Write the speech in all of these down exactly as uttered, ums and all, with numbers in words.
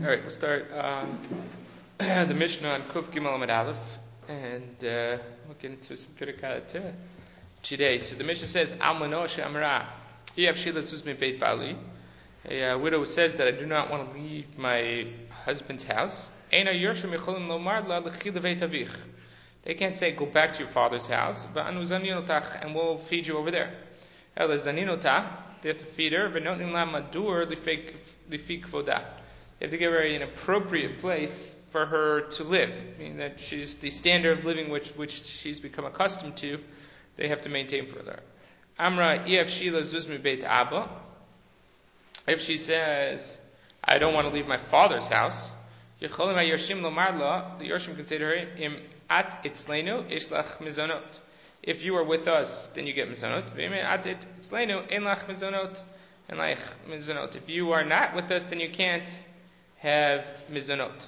All right, we'll start um, the Mishnah on Kuf Gimel Amud Aleph, and uh, we'll get into some Kirkat today. So the Mishnah says, Almano she'amra Yev Shila Zuzmi Beit Bali. A uh, widow says that I do not want to leave my husband's house. Eina Yershim Yecholim Lomar La L'chila Beit Avich. They can't say, go back to your father's house, V'anu Zaninotach, and we'll feed you over there. Ela Zaninotach, they have to feed her, V'notim La Madur L'fik Vodah. You have to give her an appropriate place for her to live, meaning that she's the standard of living which which she's become accustomed to. They have to maintain for her. Amra If Shila Zuzmi Beit Abba. If she says, I don't want to leave my father's house, Yecholim HaYershim Lomar La, the Yershim can say to her, Im At Itzleinu Ishlach Mizonot. If you are with us, then you get Mizonot. V'im At Itzleinu Einlach Mizonot. And like Mizonot. If you are not with us, then you can't have mizonot.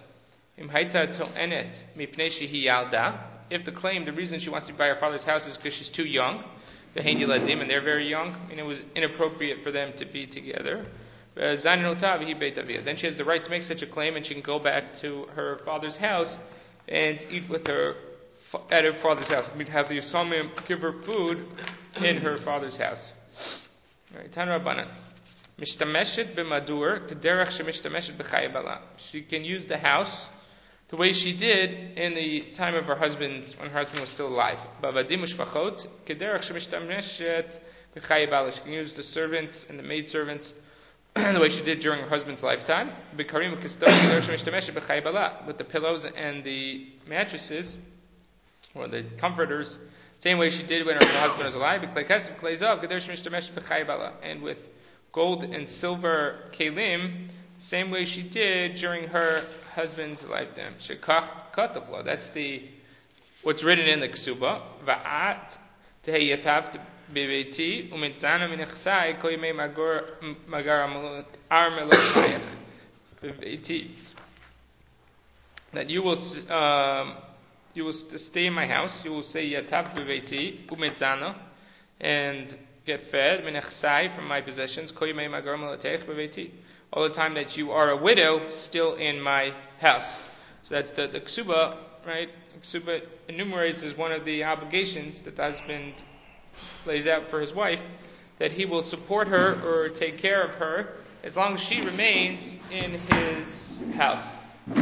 If the claim, the reason she wants to buy her father's house is because she's too young, and they're very young, and it was inappropriate for them to be together, then she has the right to make such a claim, and she can go back to her father's house and eat with her at her father's house. I mean, have the Yisomim give her food in her father's house. All right, Tan Rabbanan. Mishtameshet b'madur k'derech shemishtameshet b'chayei bala. She can use the house the way she did in the time of her husband, when her husband was still alive. Bavadim u'shvachot k'derech shemishtameshet b'chayei bala. She can use the servants and the maidservants the way she did during her husband's lifetime. B'karim u'kistov k'derech shemishtameshet b'chayei bala. With the pillows and the mattresses, or the comforters, same way she did when her husband was alive. B'klei kesef klei zav k'derech shemishtameshet b'chayei bala. And with gold and silver kelim, same way she did during her husband's lifetime. Shekach katavla. That's the what's written in the ksuba. Va'at teheyatav beveti umitzana minachsai kol yemei magar armelotayach beveti. That you will um, you will stay in my house. You will say yatav beveti umitzana and get fed, minachsai, from my possessions, all the time that you are a widow, still in my house. So that's the, the ksuba, right? Ksuba enumerates as one of the obligations that the husband lays out for his wife, that he will support her or take care of her as long as she remains in his house.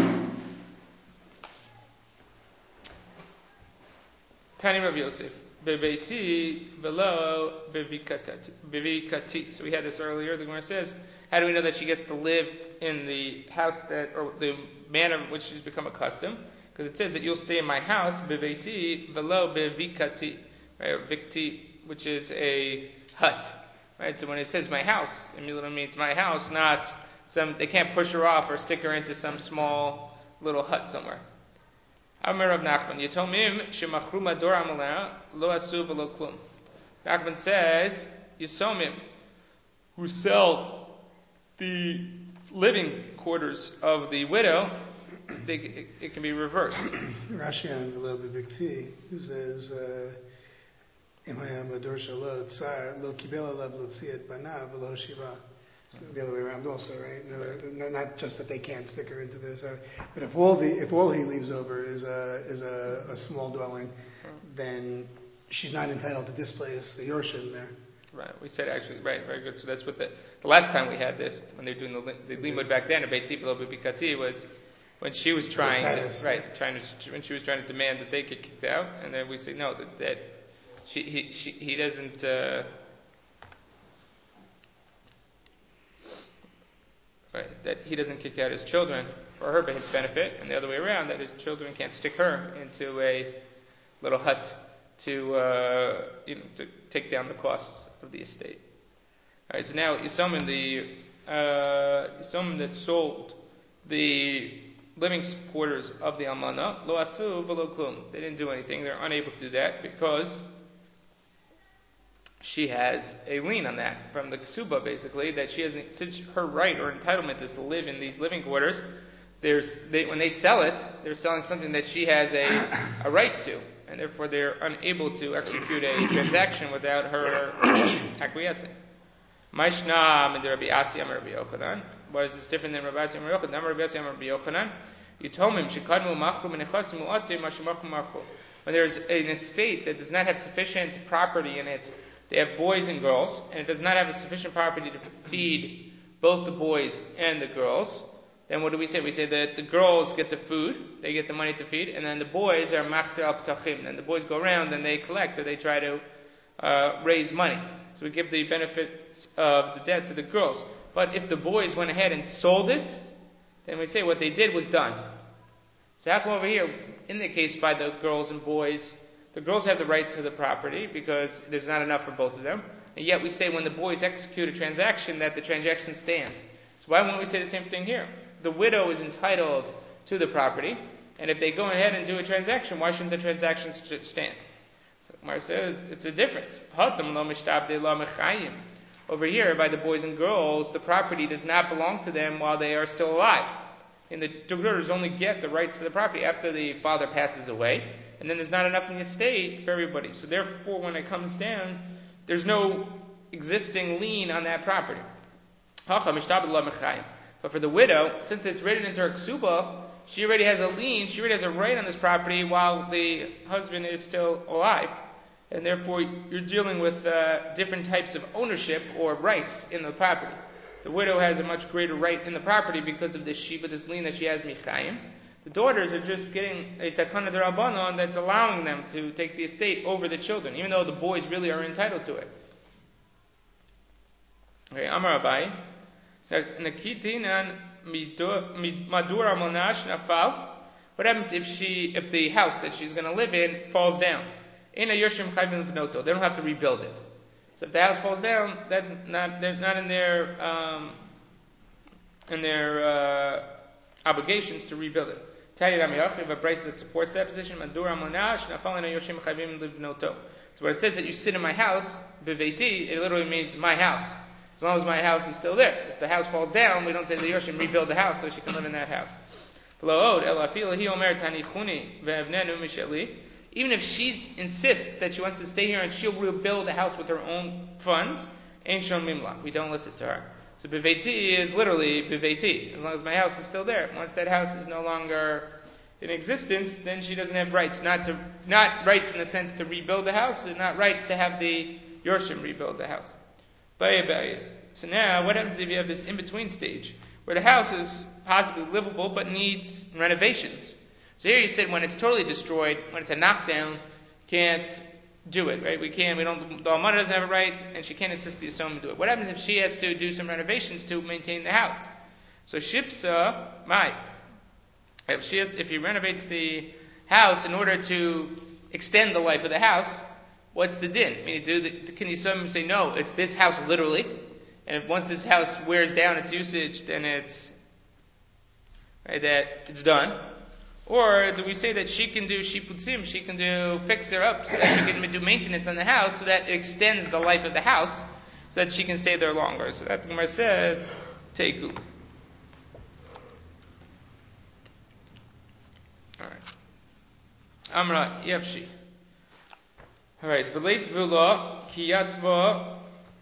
Tani Rav Yosef. Bebeiti velo bevikati. So we had this earlier. The Gemara says, how do we know that she gets to live in the house that, or the manner in which she's become accustomed? Because it says that you'll stay in my house, bebeiti velo bevikati, right? Vikti, which is a hut, right? So when it says my house, it means my house, not some. They can't push her off or stick her into some small little hut somewhere. Amar Rav Nachman, Yitomim shemachru mador amaleh lo asu v'lo klum. Nachman says, Yisomim, who sell the living quarters of the widow, they, it, it can be reversed. Rashi on v'lo b'vikti, who says, Imaya mador shalo tsar lo kibel alav lo tziyat banav v'lo shiva. So the other way around also, right? No, not just that they can't stick her into this, uh, but if all the if all he leaves over is a is a, a small dwelling, then she's not entitled to displace the Yorshim there. Right. We said actually, right, very good. So that's what the the last time we had this, when they were doing the the limud back then, a Beit Tiflo B'Bikati, was when she was trying to, right, trying to when she was trying to demand that they get kicked out, and then we say no, that that she he she, he doesn't. Uh, Right, that he doesn't kick out his children for her benefit, and the other way around, that his children can't stick her into a little hut to uh, you know to take down the costs of the estate. All right, so now Yisomim, the uh, Yisomim that sold the living quarters of the almana, lo asu v'lo klum. They didn't do anything. They're unable to do that because she has a lien on that from the ksuba, basically, that she has, since her right or entitlement is to live in these living quarters, there's they, when they sell it, they're selling something that she has a, a right to, and therefore they're unable to execute a transaction without her acquiescing. Maishna min Rabbi Asi Amar Rabbi Yochanan Why is this different than Rabbi Yossi and Rabbi Yochanan? Rabbi Yossi and Rabbi Yochanan. You told him shekadmu machru menechasim u'atir mashemachru machru. When there's an estate that does not have sufficient property in it, they have boys and girls, and it does not have a sufficient property to feed both the boys and the girls, then what do we say? We say that the girls get the food, they get the money to feed, and then the boys are machzir al ptachim. And the boys go around and they collect or they try to uh, raise money. So we give the benefits of the debt to the girls. But if the boys went ahead and sold it, then we say what they did was done. So how come over here, in the case by the girls and boys, the girls have the right to the property because there's not enough for both of them. And yet we say when the boys execute a transaction that the transaction stands. So why won't we say the same thing here? The widow is entitled to the property, and if they go ahead and do a transaction, why shouldn't the transaction st- stand? So Gemara says it's a difference. Over here, by the boys and girls, the property does not belong to them while they are still alive. And the daughters only get the rights to the property after the father passes away, and then there's not enough in the estate for everybody. So therefore, when it comes down, there's no existing lien on that property. But for the widow, since it's written into her ksuba, she already has a lien, she already has a right on this property while the husband is still alive. And therefore, you're dealing with uh, different types of ownership or rights in the property. The widow has a much greater right in the property because of this shiva, this lien that she has michayim. The daughters are just getting a takana d'Rabbanan that's allowing them to take the estate over the children, even though the boys really are entitled to it. Okay, Amar Abai. What happens if she, if the house that she's going to live in falls down? They don't have to rebuild it. So if the house falls down, that's not they're not in their um, in their uh, obligations to rebuild it. We have a brace that supports that position. So when it says that you sit in my house, biveiti, it literally means my house. As long as my house is still there. If the house falls down, we don't say the Yoshim rebuild the house so she can live in that house. Even if she insists that she wants to stay here and she'll rebuild the house with her own funds, we don't listen to her. So biveiti is literally biveiti. As long as my house is still there. Once that house is no longer in existence, then she doesn't have rights. Not to not rights in the sense to rebuild the house, and not rights to have the Yoshim rebuild the house. So now, what happens if you have this in-between stage, where the house is possibly livable, but needs renovations? So here you said when it's totally destroyed, when it's a knockdown, can't do it, right? We can't, we don't, the Almana doesn't have a right, and she can't insist the Yisomim do it. What happens if she has to do some renovations to maintain the house? So Shipsa, my, if she has, if he renovates the house in order to extend the life of the house, what's the din? I mean, do the, can you say, no, it's this house literally, and if once this house wears down its usage, then it's, right, that it's done? Or do we say that she can do shiputzim, she can do fix her up, so that she can do maintenance on the house, so that it extends the life of the house, so that she can stay there longer? So that the Gemara says, teiku. Alright. Amra yevshi. All right, relate v'lo kiyatva.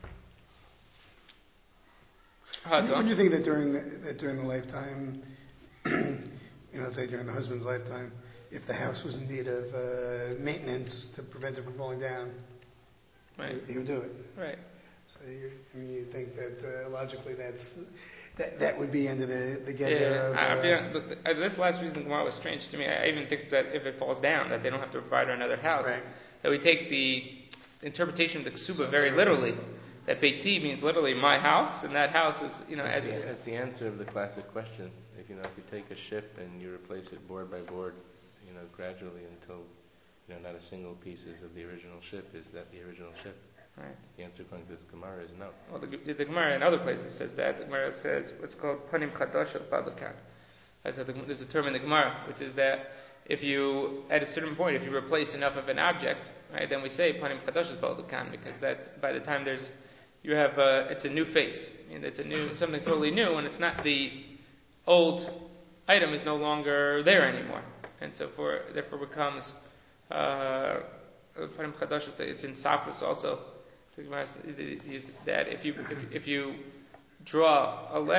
Would you think that during that during the lifetime, you know, let's say during the husband's lifetime, if the house was in need of uh, maintenance to prevent it from falling down, right, he would do it. Right. So you, I mean, you think that uh, logically that's that that would be under the the get yeah, of. I, Uh, yeah, look, this last reason Gemara was strange to me. I even think that if it falls down, that they don't have to provide her another house. Right. That we take the interpretation of the ksuba very literally. That beiti means literally my house, and that house is, you know, that's, as the, that's the answer of the classic question. If you know, if you take a ship and you replace it board by board, you know, gradually until, you know, not a single piece is of the original ship, is that the original ship? Right. The answer according to this Gemara is no. Well, the, the Gemara in other places says that. The Gemara says what's called panim chadash al balakan. There's a term in the Gemara which is that if you, at a certain point, if you replace enough of an object, right, then we say panim chadash al balakan, because that by the time there's you have uh, it's a new face, and it's a new something totally new, and it's not the old item is no longer there anymore, and so for therefore becomes uh, panim chadash. It's in Safras also. That if you if, if you draw a letter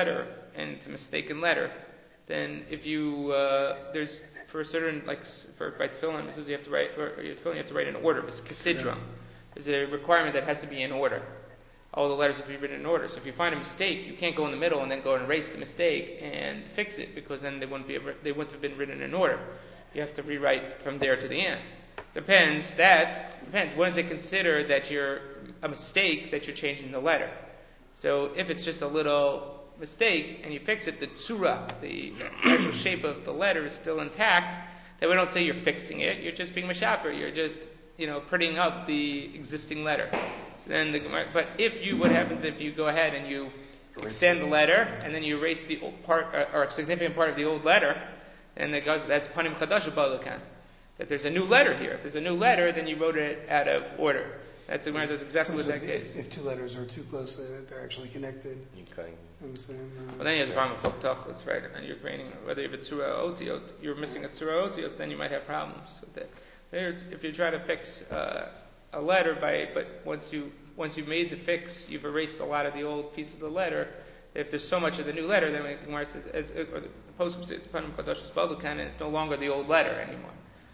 and it's a mistaken letter, then if you uh, there's for a certain like for by tefillin, it says you have to write or you have to write in order. It's kisidron. There's a requirement that has to be in order. All the letters have to be written in order. So if you find a mistake, you can't go in the middle and then go and erase the mistake and fix it, because then they wouldn't be they wouldn't have been written in order. You have to rewrite from there to the end. Depends. That depends. When is it considered that you're a mistake that you're changing the letter? So if it's just a little mistake and you fix it, the tsura, the actual shape of the letter, is still intact. Then we don't say you're fixing it. You're just being mashaper. You're just you know prettying up the existing letter. So then, the, but if you, what happens if you go ahead and you extend the letter and then you erase the old part uh, or a significant part of the old letter, and it goes, that's panim chadash balakan. That there's a new letter here. If there's a new letter, then you wrote it out of order. That's where that's exactly so what that if, case. If two letters are too close, uh, they're actually connected. Okay. In the same, uh, Well, then you have a problem with tachlis, right? And you're grading whether you have a tzura otiot, you're missing a tzura otios, then you might have problems with it. If you try to fix uh, a letter by, but once you once you've made the fix, you've erased a lot of the old piece of the letter. If there's so much of the new letter, then the Gemara says, as, or the postscript says, it's panim chadash balukan, and it's no longer the old letter anymore.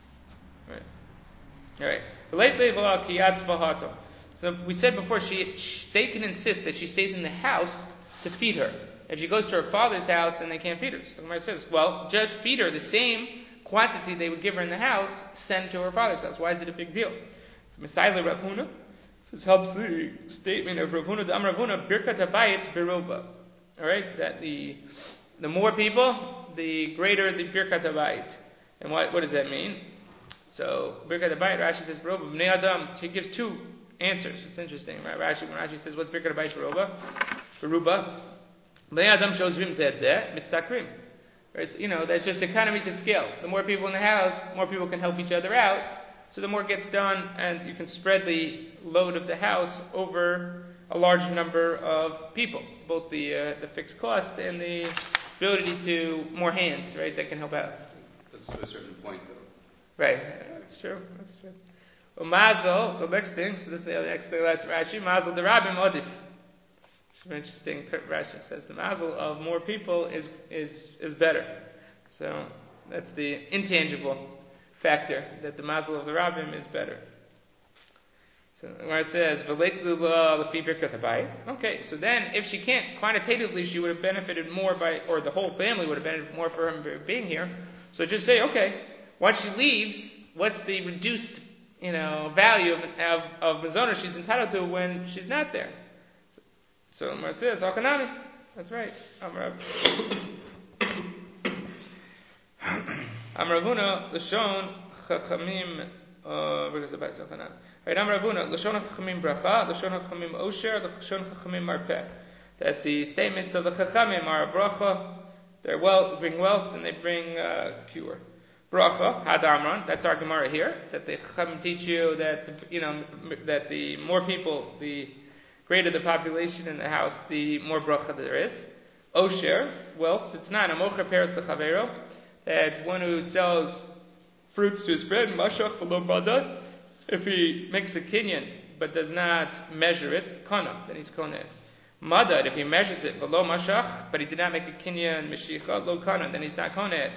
Right. All right. So we said before, she, she they can insist that she stays in the house to feed her. If she goes to her father's house, then they can't feed her. So the Gemara says, well, just feed her the same quantity they would give her in the house, send to her father's house. Why is it a big deal? So Messiah Rav Huna, this helps the statement of Rav Huna, the Am Rav Huna, Birkat Habayit Beroba. All right, that the the more people, the greater the Birkat Habayit. And what what does that mean? So Birkat Habayit, Rashi says Beroba Bnei Adam. He gives two answers. It's interesting, right? Rashi when Rashi says what's Birkat Habayit Beroba, Beruba, Bnei Adam shows Rim Zed Zeh Mistakrim. Right? You know, that's just economies of scale. The more people in the house, more people can help each other out. So the more gets done, and you can spread the load of the house over a large number of people, both the uh, the fixed cost and the ability to more hands, right, that can help out. That's to a certain point, though. Right, that's true. That's true. Well, Mazel, the next thing. So this is the next thing. Last Rashi, Mazel the Rabbim Odif. It's an interesting. Rashi says the Mazel of more people is is is better. So that's the intangible factor, that the mazel of the rabbim is better. So where it says okay, so then if she can't quantitatively, she would have benefited more by, or the whole family would have benefited more for her being here. So just say, okay, once she leaves, what's the reduced, you know, value of of, of mazona she's entitled to when she's not there? So, so where it says Alkanami, that's right. Amravuna Lashon Chachamim because of Baisachanan. Right, Amravuna Lashon Chachamim Bracha, Lashon Chachamim Osher, Lashon Chachamim Marpeh. That the statements of the Chachamim are a bracha, they're well, bring wealth, and they bring uh, cure. Bracha Had Amran. That's our Gemara here. That the Chachamim teach you that you know that the more people, the greater the population in the house, the more bracha there is. Osher, wealth. It's not a mocher peres lechavero. That one who sells fruits to his friend, mashach below bada, if he makes a kinyan but does not measure it, kana, then he's koneh. Madad, if he measures it below mashach, but he did not make a kinyan meshicha, lo kana, then he's not koneh.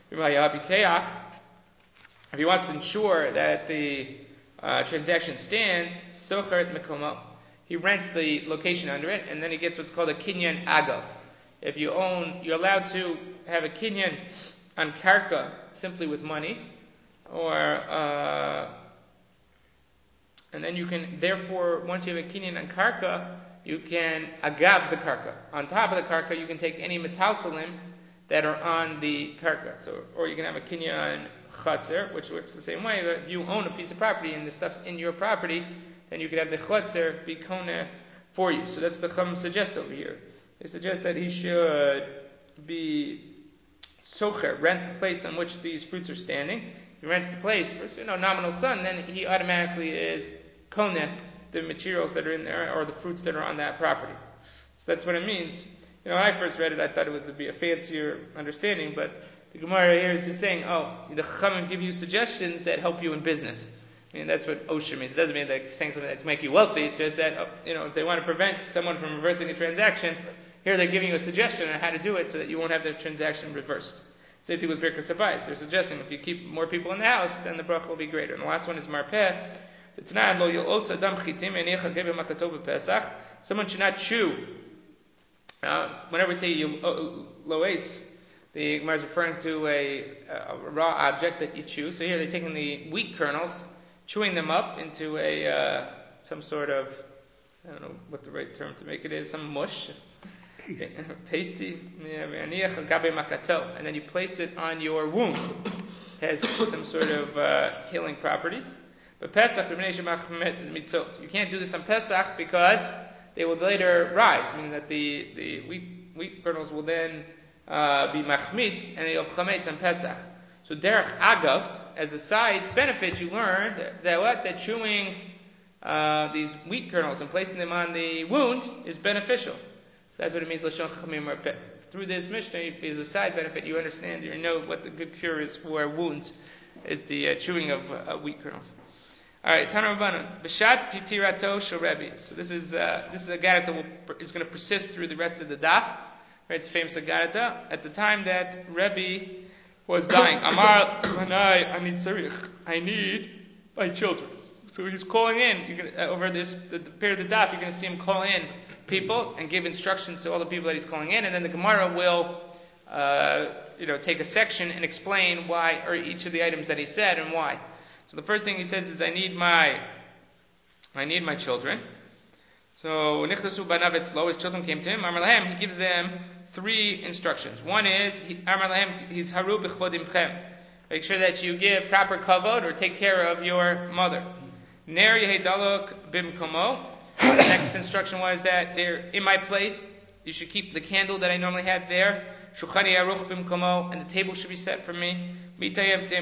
If he wants to ensure that the uh, transaction stands, sochert mekomo, he rents the location under it, and then he gets what's called a kinyan agav. If you own, you're allowed to have a kinyan on karka simply with money, or uh, and then you can therefore once you have a kinyan on karka, you can agav the karka. On top of the karka, you can take any metaltalim that are on the karka. So, or you can have a kinyan chatzer, which works the same way. If you own a piece of property and the stuff's in your property, then you could have the chatzer be koneh for you. So that's the Chum suggest over here. They suggest that he should be socher, rent the place on which these fruits are standing. If he rents the place for, you know, nominal sum, then he automatically is koneh the materials that are in there or the fruits that are on that property. So that's what it means. You know, when I first read it, I thought it was to be a fancier understanding, but the Gemara here is just saying, oh, the Chachamim give you suggestions that help you in business. I mean, that's what Osher means. It doesn't mean that saying something that's make you wealthy. It's just that, you know, if they want to prevent someone from reversing a transaction, Here they're giving you a suggestion on how to do it so that you won't have the transaction reversed. Same thing with Birkas Habayis. They're suggesting if you keep more people in the house, then the bracha will be greater. And the last one is Marpeh. Someone should not chew. Uh, whenever we say you, uh, loes, the Gemara is referring to a, a raw object that you chew. So here they're taking the wheat kernels, chewing them up into a uh, some sort of, I don't know what the right term to make it is, some mush. Pasty. And then you place it on your wound. It has some sort of uh, healing properties. But Pesach, you can't do this on Pesach because they will later rise, meaning that the, the wheat, wheat kernels will then uh, be machmitz and they'll chametz on Pesach. So derech agav, as a side benefit, you learned that, that what? That chewing uh, these wheat kernels and placing them on the wound is beneficial. So that's what it means, Lashon Chachamim Marpeh. Through this Mishnah, as a side benefit, you understand, you know what the good cure is for wounds, is the uh, chewing of uh, wheat kernels. All right, Tana Rabbanan, B'shat Pitirato Shel Rebbe. So this is uh, this is a garata that will, is going to persist through the rest of the daf. Right, it's famous garata. At the time that Rebbe was dying, Amar Lanai Ani Tzarich, I need my children. So he's calling in. You're gonna, uh, over this the, the period of the daf, you're going to see him call in people and give instructions to all the people that he's calling in, and then the Gemara will, uh, you know, take a section and explain why, or each of the items that he said and why. So the first thing he says is, I need my, I need my children. So Nichtasu Banav Etzlo, his children came to him. Amar Lahem, he gives them three instructions. One is, Amar Lahem, he's Haru B'chvodimchem. Make sure that you give proper kavod or take care of your mother. Ner Yehedalok Bimkomo. The next instruction was that they're in my place. You should keep the candle that I normally had there. Shuchani Aruch Bimkomo, and the table should be set for me. And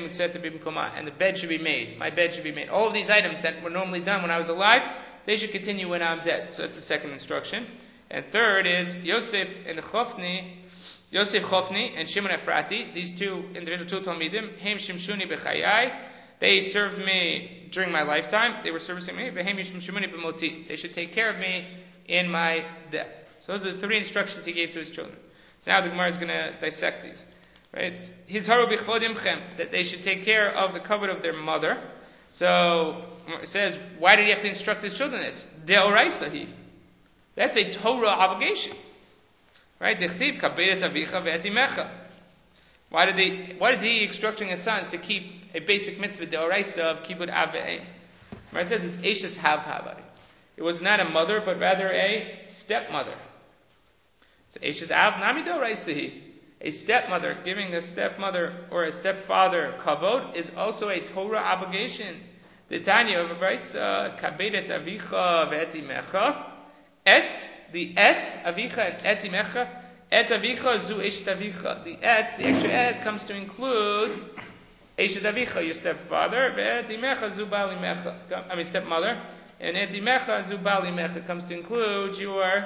the bed should be made. My bed should be made. All of these items that were normally done when I was alive, they should continue when I'm dead. So that's the second instruction. And third is Yosef and Chofni, Yosef Chofni and Shimon Efrati. These two individual two talmidim, Heim Shimshuni b'chayai. They served me during my lifetime. They were servicing me. V'heim Shimshuni b'moti. They should take care of me in my death. So those are the three instructions he gave to his children. So now the Gemara is going to dissect these. Right? His haru b'chvodimchem, that they should take care of the kavod of their mother. So it says, why did he have to instruct his children this? De'oraisahi. That's a Torah obligation. Right? Dechtiv kaberet avicha ve'etimecha. Why did they? Why is he instructing his sons to keep a basic mitzvah de'oraisa of kibbud av ve'em? It says it's eshes havhavai. It was not a mother, but rather a stepmother. So eshes av nami de'oraisahi. A stepmother, giving a stepmother or a stepfather kavod is also a Torah obligation. The Tanya of Abraisa, kaberet avicha ve'etimecha. Et, the et, avicha and etimecha. Et avicha zu eshet avicha. The et, the extra et, comes to include eshet avicha, your stepfather. Ve'etimecha zu balimecha. I mean stepmother. And etimecha zu balimecha comes to include your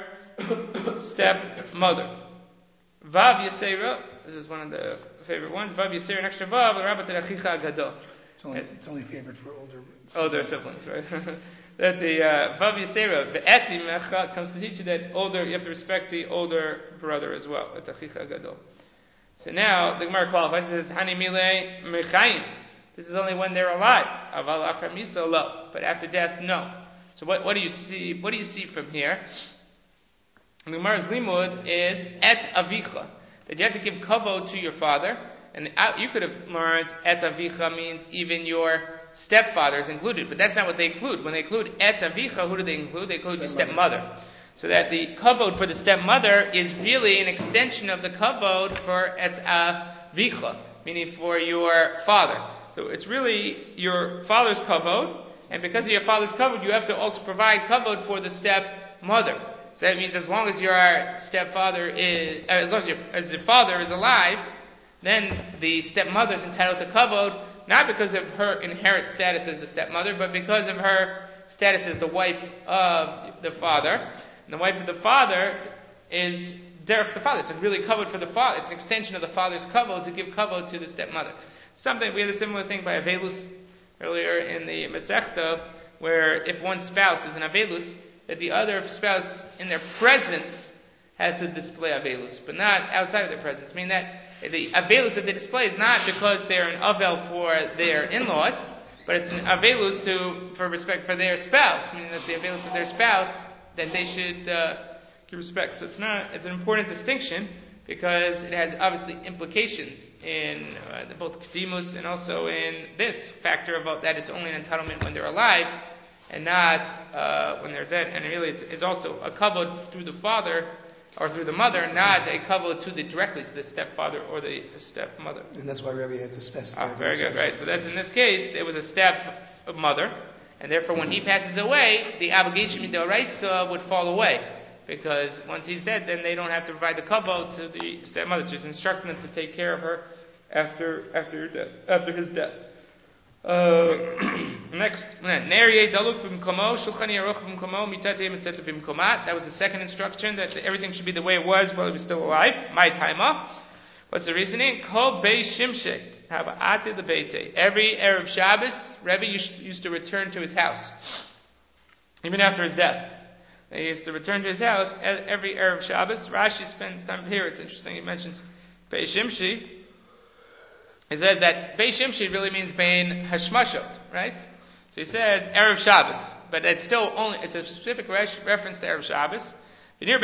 stepmother. Vav Yisera, this is one of the favorite ones. Vav Yisera, an extra vav, l'rabat achicha agadol. It's only it's only favorite for older siblings. Older siblings, right? That the uh, Vav Yisera, ve'eti mecha, comes to teach you that older, you have to respect the older brother as well. That's achicha agadol. So now the Gemara qualifies. It says hani mile mechayim. This is only when they're alive. Aval achar misa lo, but after death, no. So what what do you see? What do you see from here? The Gemara's limud is et avicha, that you have to give kavod to your father, and you could have learned et avicha means even your stepfather is included, but that's not what they include. When they include et avicha, who do they include? They include your stepmother. So that the kavod for the stepmother is really an extension of the kavod for es avicha, meaning for your father. So it's really your father's kavod, and because of your father's kavod, you have to also provide kavod for the stepmother. So that means as long as your stepfather is, as long as your, as your father is alive, then the stepmother is entitled to kavod, not because of her inherent status as the stepmother, but because of her status as the wife of the father. And the wife of the father is derech the father. It's really kavod for the father. It's an extension of the father's kavod to give kavod to the stepmother. Something we had a similar thing by avelus earlier in the Masechta, where if one spouse is an avelus, that the other spouse, in their presence, has to display Avelus, but not outside of their presence. Meaning that the Avelus that they display is not because they're an Avel for their in-laws, but it's an Avelus to, for respect for their spouse, meaning that the Avelus of their spouse, that they should uh, give respect. So it's not, it's an important distinction, because it has obviously implications in uh, both Kedimus and also in this factor about that it's only an entitlement when they're alive, and not uh, when they're dead. And really it's, it's also a kavod through the father, or through the mother, not a kavod to the directly to the stepfather or the stepmother. And that's why Rebbe had to specify. Ah, very good, right. So that's in this case, there was a stepmother, and therefore when he passes away, the obligation mid'oraisa would fall away. Because once he's dead, then they don't have to provide the kavod to the stepmother. So he's instructing them to take care of her after after your death, after his death. Uh, next, that was the second instruction, that everything should be the way it was while he was still alive. My time. What's the reasoning? Kol beis shimshei haba'ate lebeitei. Every Erev Shabbos, Rebbe used to return to his house, even after his death. He used to return to his house every Erev Shabbos. Rashi spends time here. It's interesting. He mentions Beis Shimshi. He says that Beis Shimshi really means Bein Hashmashot, right? So he says Erev Shabbos, but it's still only, it's a specific res- reference to Erev Shabbos. Right?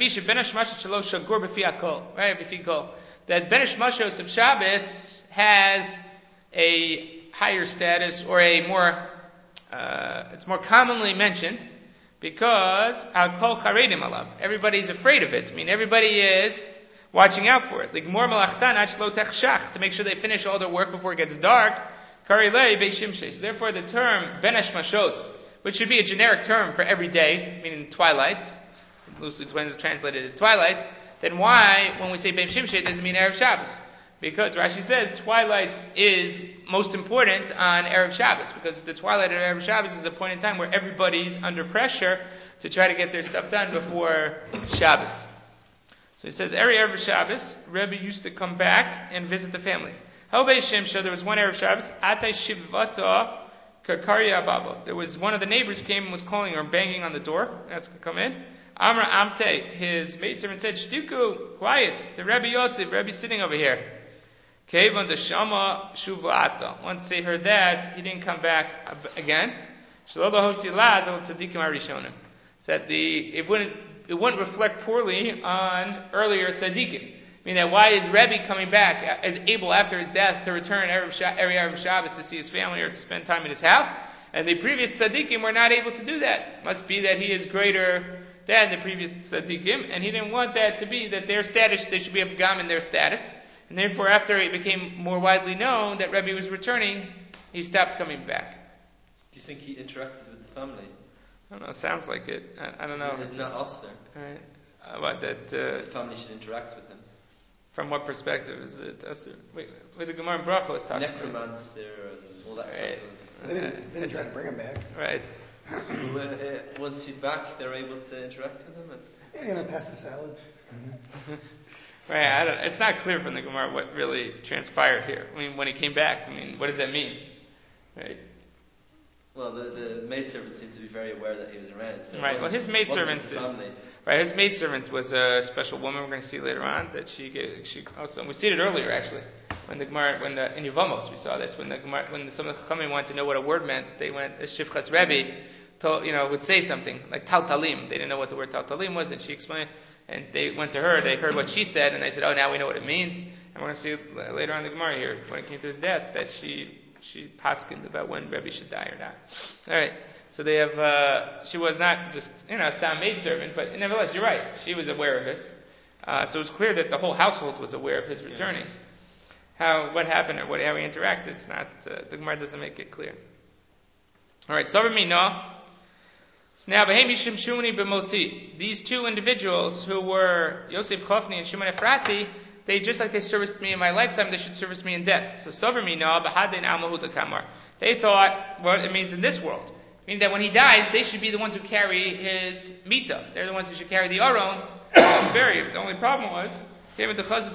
That Ben Hashmashos of Shabbos has a higher status, or a more, uh, it's more commonly mentioned, because al kol charedim alav, everybody's afraid of it. I mean, everybody is watching out for it. Ligmor malachtan ach lo techshach, to make sure they finish all their work before it gets dark. Karilei beis shimshei. So therefore, the term ben hashmashot, which should be a generic term for every day, meaning twilight, loosely translated as twilight, then why, when we say beis shimshei, does it mean Erev Shabbos? Because Rashi says twilight is most important on Erev Shabbos, because the twilight of Erev Shabbos is a point in time where everybody's under pressure to try to get their stuff done before Shabbos. So he says, every Erev Shabbos, Rebbe used to come back and visit the family. There was one Erev Shabbos, Atay Shivata Karkarya Baba. There was one of the neighbors came and was calling or banging on the door, asked to come in. Amra Amte, his maidservant said, Shtiku, quiet, the Rebbe Yotiv, Rebbe's sitting over here. Kevan Shama Shuvata. Once they heard that, he didn't come back again. Said the it wouldn't it wouldn't reflect poorly on earlier tzaddikim. I mean, that why is Rebbe coming back as able after his death to return every Erev Shabbos to see his family or to spend time in his house? And the previous tzaddikim were not able to do that. It must be that he is greater than the previous tzaddikim, and he didn't want that to be that their status, they should be a pagam in their status. And therefore, after it became more widely known that Rebbe was returning, he stopped coming back. Do you think he interacted with the family? I don't know. It sounds like it. I, I don't know. Isn't that usher? Right. Uh, what that? Uh, the family should interact with him. From what perspective is it usher? Wait, wait, the Gemara in Brachos talks necromancer and all that. Right. Type of, they didn't, they didn't try to bring him back. Right. Well, uh, once he's back, they're able to interact with him. It's, yeah, you're gonna pass the salad. Mm-hmm. Right, I don't, it's not clear from the Gemara what really transpired here. I mean, when he came back, I mean, what does that mean? Right. Well, the, the maidservant seemed to be very aware that he was around. So right, well, his maidservant is... Right, his maidservant was a special woman we're going to see later on, that she gave, she also... We see it earlier, actually, when the Gemara, when the, in Yevamos we saw this, when the Gemara, when some of the Chachamim wanted to know what a word meant, they went, Shivchas Rebbe, told, you know, would say something, like Taltalim. They didn't know what the word Taltalim was, and she explained... And they went to her, they heard what she said, and they said, oh, now we know what it means. And we're going to see later on in the Gemara here, when it came to his death, that she she paskined about when Rebbe should die or not. All right, so they have, uh, she was not just, you know, a stam maidservant, but nevertheless, you're right, she was aware of it. Uh, so it was clear that the whole household was aware of his returning. How, what happened, or what, how he interacted, it's not, uh, the Gemara doesn't make it clear. All right, Savar Mina. So now, these two individuals who were Yosef Chofni and Shimon Efrati, they just like they serviced me in my lifetime, they should service me in death. So they thought what it means in this world, meaning that when he dies, they should be the ones who carry his mita. They're the ones who should carry the aron and bury him. The only problem was, they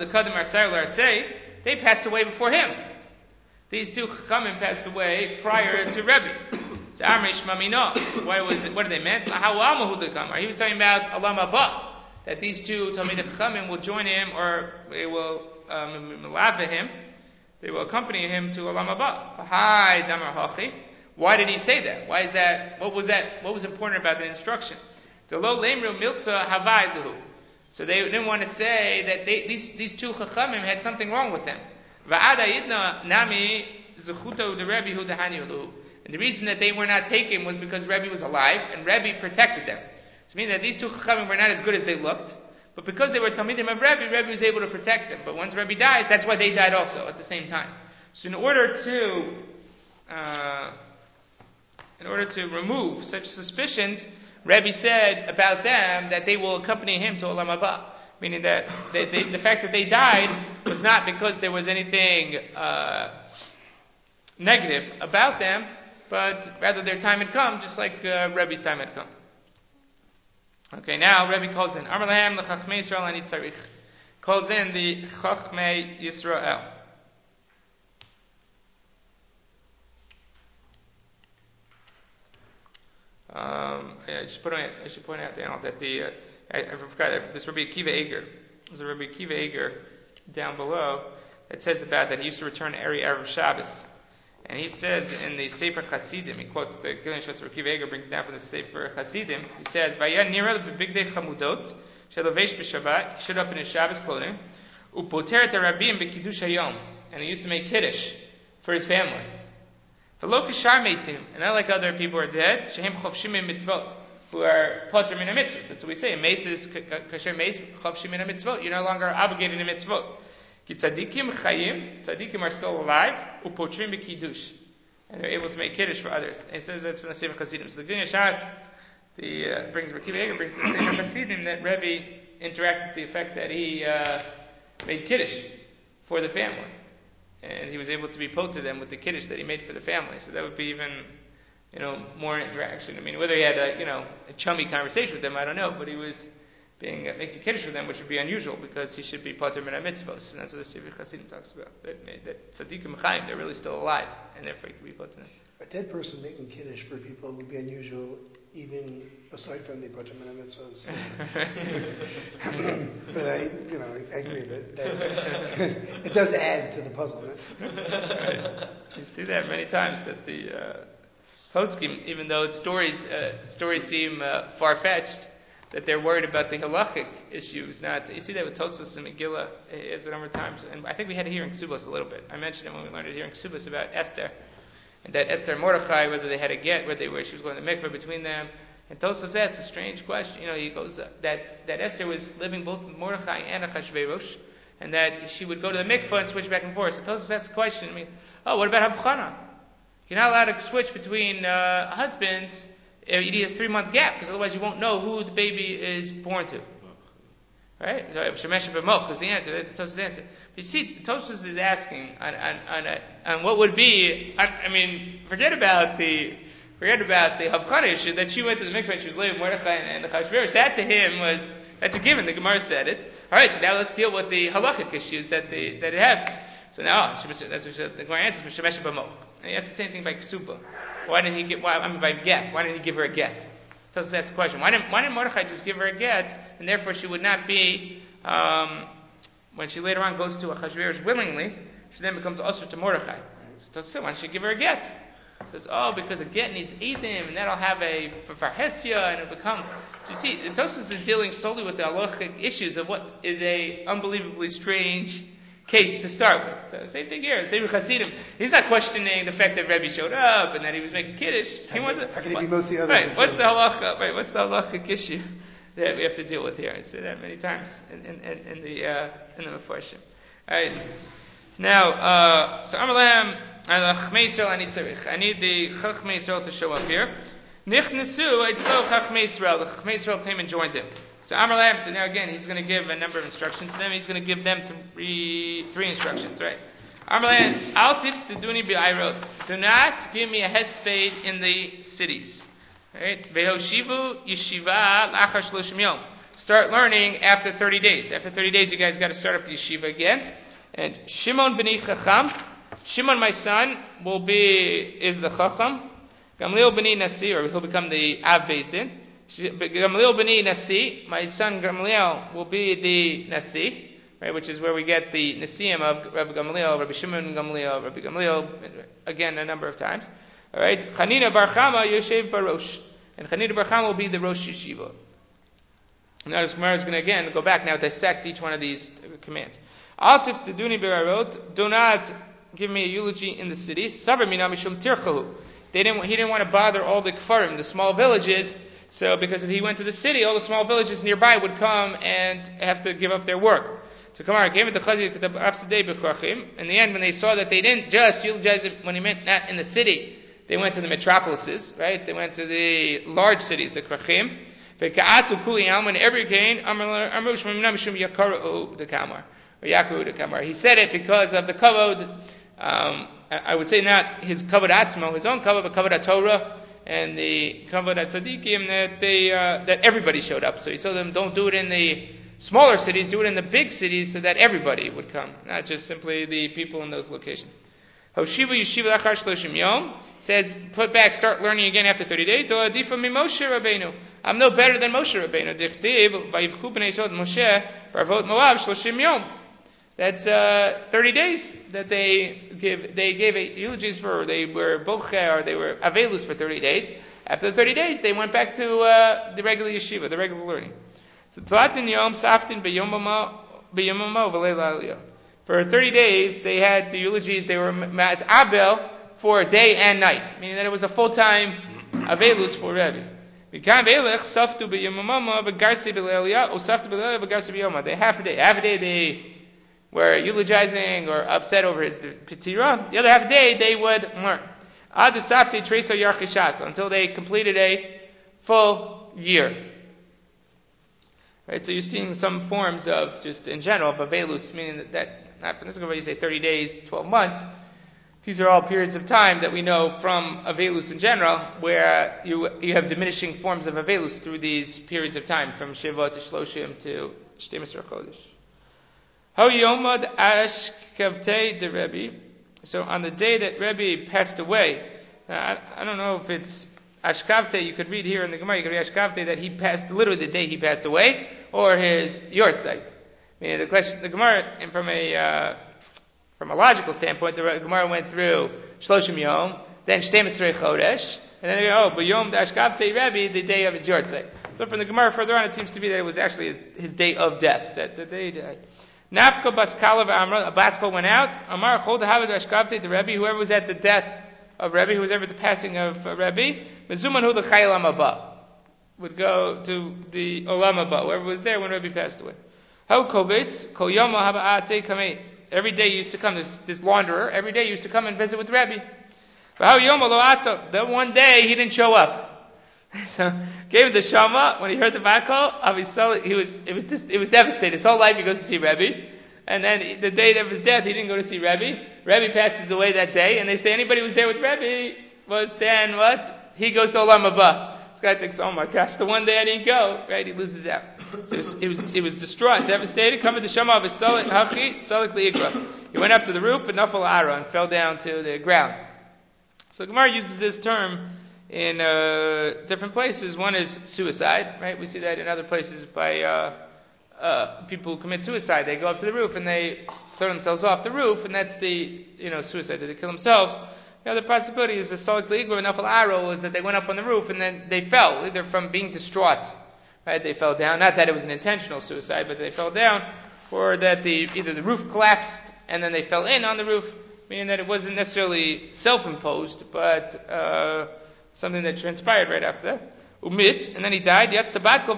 passed away before him. These two Chachamim passed away prior to Rebbe. So Amrish Mamino. So what was it, what did they mean? He was talking about Alam Haba. that these two Talmidei Chachamim will join him, or they will melave um, him, they will accompany him to Olam Haba. Hi, Damar Hachi. Why did he say that? Why is that? What was that? What was important about the instruction? The lo lemru milsa havai luhu. So they didn't want to say that they, these these two Chachamim had something wrong with them. Va'ada yidna nami zechuto de Rebbe hu dehani luhu. And the reason that they were not taken was because Rebbe was alive and Rebbe protected them. So it means that these two Chachamim were not as good as they looked, but because they were Talmidim of Rebbe, Rebbe was able to protect them. But once Rebbe dies, that's why they died also at the same time. So in order to uh, in order to remove such suspicions, Rebbe said about them that they will accompany him to Olam Haba, meaning that they, they, the fact that they died was not because there was anything uh, negative about them, but rather their time had come, just like uh, Rebbe's time had come. Okay, now Rebbe calls in Amar lahem lechachmei Yisrael ani tzarich. Calls in the Chachmei Yisrael. Um, I should point out, I should point out now that the uh, I, I forgot this Rabbi Akiva Eger. There's a Rabbi Akiva Eger down below that says about that he used to return every Erev Shabbos. And he says in the Sefer Chasidim, he quotes the Gilin Shos Rabbi Akiva Eger brings down from the Sefer Chasidim, he says, Vayan nira b'bigdei chamudot, shelovesh b'Shabbat, he showed up in his Shabbos clothing, upoter et harabim b'kiddush hayom, and he used to make kiddush for his family. V'lo kishar meitim, and not like other people who are dead, shehem chofshim mitzvot, who are potter min mitzvot. That's what we say. Meis is kasher meis chofshim min mitzvot. You're no longer obligated in mitzvot. Ki tzadikim chayim, tzadikim are still alive, upotrim b'kiddush, and they're able to make kiddush for others. And it says that's from the Sefer Chasidim. So the Gilin Shas, the uh, brings Rabbi Akiva Eger brings the Sefer Chasidim that Rebbe interacted with the effect that he uh, made kiddush for the family, and he was able to be put to them with the kiddush that he made for the family. So that would be even, you know, more interaction. I mean, whether he had a, you know, a chummy conversation with them, I don't know, but he was being uh, making kiddush for them, which would be unusual because he should be pater min mitzvos, and that's what the Sefer Chasidim talks about. That, that tzadikim chayim, they're really still alive, and therefore he could be pater. A dead person making kiddush for people would be unusual, even aside from the pater min mitzvos. But I, you know, I agree that, that it does add to the puzzle. Right. You see that many times that the uh, poskim, even though it's stories, uh, stories seem uh, far-fetched, that they're worried about the halachic issues. Not you see that with Tosfos and Megillah is a number of times, and I think we had it here in Ksubos a little bit. I mentioned it when we learned it here in Ksubos about Esther, and that Esther and Mordechai, whether they had a get, whether they were she was going to mikveh between them. And Tosfos asks a strange question. You know, he goes uh, that that Esther was living both with Mordechai and Achashverosh, and that she would go to the mikveh and switch back and forth. So Tosfos asks the question. I mean, oh, what about Havchana? You're not allowed to switch between uh, husbands. You need a three-month gap, because otherwise you won't know who the baby is born to. Right? So Shemesh b'moch is the answer. That's Tosfos' answer. But you see, Tosfos is asking on on, on, a, on what would be. On, I mean, forget about the forget about the Havchana issue that she went to the mikveh and she was living with Mordechai and, and the Chashverosh. That to him was that's a given. The Gemara said it. All right. So now let's deal with the halachic issues that they that it had. So now that's what the Gemara answers. Shemesh b'moch. And he asks the same thing by Ksuba. Why didn't he get? Why, I mean, by get? Why didn't he give her a get? So that's the question. Why didn't Why didn't Mordechai just give her a get, and therefore she would not be um, when she later on goes to Achashverosh willingly, she then becomes usher to Mordechai. So Tosfos said, why don't she give her a get? He says, oh, because a get needs edim, and that'll have a farhesia, and it'll become. So you see, Tosfos is dealing solely with the halachic issues of what is a unbelievably strange case to start with. So same thing here. Same with Chasidim. He's not questioning the fact that Rebbe showed up and that he was making kiddush. He wants to, how can he be motzi others? Right. What's the halacha? Right. What's the halachic issue that we have to deal with here? I say that many times in in, in, in the uh, in the Mefarshim. All right. So now, uh, so Amalam Chachmei Yisrael I need tzarich. I need the Chachmei Yisrael to show up here. Nichnesu Eitzlo Chachmei Yisrael. The Chachmei Yisrael came and joined him. So Amar Lam, so now again, he's going to give a number of instructions to them. He's going to give them three three instructions, right? Amar Lam, Al tifsteduni bi'ayrot. Do not give me a hesped in the cities. Right? Vehoshivu yeshiva lachar shloshim yom. Start learning after thirty days. After thirty days, you guys got to start up the yeshiva again. And Shimon b'ni Chacham, Shimon, my son, will be, is the Chacham. Gamliel b'ni Nasi, or he'll become the Av Beis Din. Gamliel b'ni Nasi, my son Gamliel will be the Nasi, right, which is where we get the Nasiim of Rabbi Gamliel, Rabbi Shimon Gamliel, Rabbi Gamliel, again a number of times. All right, Chanina bar Chama Yoshev Barosh, and Chanina bar Chama will be the Rosh Yeshiva. Now this Gemara is going to again go back now dissect each one of these commands. Altifs Deduni Berarot, do not give me a eulogy in the city. Savar mina mishum tirchahu. They didn't. He didn't want to bother all the kfarim, the small villages. So because if he went to the city, all the small villages nearby would come and have to give up their work. So Kamar gave it to Chazi Kitab Afsadei B'Krachim. In the end, when they saw that they didn't just eulogize it when he meant not in the city, they went to the metropolises, right? They went to the large cities, the Krachim. V'ka'atu kuli yam, when every came, Amru Shmamina Mishum Yakaru the Kamar. Or Yaku the Kamar. He said it because of the kavod, um, I would say not his kavod atzmo, his own kavod, but kavod Torah, and the kavod tzadikim, that they, uh, that everybody showed up. So he told them, don't do it in the smaller cities, do it in the big cities so that everybody would come, not just simply the people in those locations. Hoshiva Yeshiva Lachar Shloshim Yom says, put back, start learning again after thirty days. Do adifa mi Moshe Rabbeinu. I'm no better than Moshe Rabbeinu. Dichtiv vayivchu b'nei Yisrael Moshe barvot Moav Shloshim Yom. That's uh, thirty days that they give. They gave a eulogies for. They were bocher, or they were avelus for thirty days. After the thirty days, they went back to uh, the regular yeshiva, the regular learning. So Tlatin Yom Saftin b'Yomama b'Yomama v'Leila Aliyah. For thirty days, they had the eulogies. They were at Abel for a day and night, meaning that it was a full-time avelus for Rebbe. They half a day. Half a day they were eulogizing or upset over his petira. The other half a day they would learn. Until they completed a full year. Right, so you're seeing some forms of, just in general, of avelus, meaning that, that not from this way you say thirty days, twelve months. These are all periods of time that we know from avelus in general, where you you have diminishing forms of avelus through these periods of time, from Shiva to Shloshim to Shtei Chodesh. How Yomad Ashkavtei de Rebbe. So on the day that Rebbe passed away, I, I don't know if it's Ashkavte, you could read here in the Gemara, you could read Ashkavte that he passed, literally the day he passed away, or his yortzeit. I mean, the question, the Gemara, and from a, uh, from a logical standpoint, the Gemara went through Shloshim Yom, then Shtei Esrei Chodesh, and then they go, oh, but Yom Ashkavte Rebbe, the day of his yortzeit. But from the Gemara further on, it seems to be that it was actually his, his day of death, that the day he died. Nafka Baskala Amra, a Baskal went out, Amar Chol Dehavid Ashkavte the Rebbe, whoever was at the death of Rebbe, who was ever at the passing of uh, Rebbe, Mezuman Hu L'Chayil Haba, would go to the Olam Haba, whoever was there when Rebbe passed away. How Kovis, Kol Yom Haba'ate Kamei. Every day he used to come, this, this launderer, every day he used to come and visit with Rebbe. But how Yom Lo'ato, that one day he didn't show up. So gave him the Shama when he heard the Bakal. He was it was just, it was devastated. His whole life he goes to see Rebbe, and then the day of his death he didn't go to see Rebbe. Rebbe passes away that day, and they say anybody who was there with Rebbe was then what? He goes to Olam Haba. This guy thinks, oh my gosh, the one day I didn't go, right? He loses out. So it was it was, it was distraught, devastated. Covered the Shama of his Salik Hachi Salik Liigra. He went up to the roof and Nafal Ara and fell down to the ground. So Gemara uses this term in uh, different places. One is suicide, right? We see that in other places by uh, uh, people who commit suicide. They go up to the roof and they throw themselves off the roof, and that's the, you know, suicide, that they kill themselves. The other possibility is the Salik Liigra and Nafal Aro, is that they went up on the roof and then they fell, either from being distraught, right? They fell down. Not that it was an intentional suicide, but they fell down, or that the either the roof collapsed and then they fell in on the roof, meaning that it wasn't necessarily self-imposed, but uh, something that transpired right after that. Umit, and then he died. And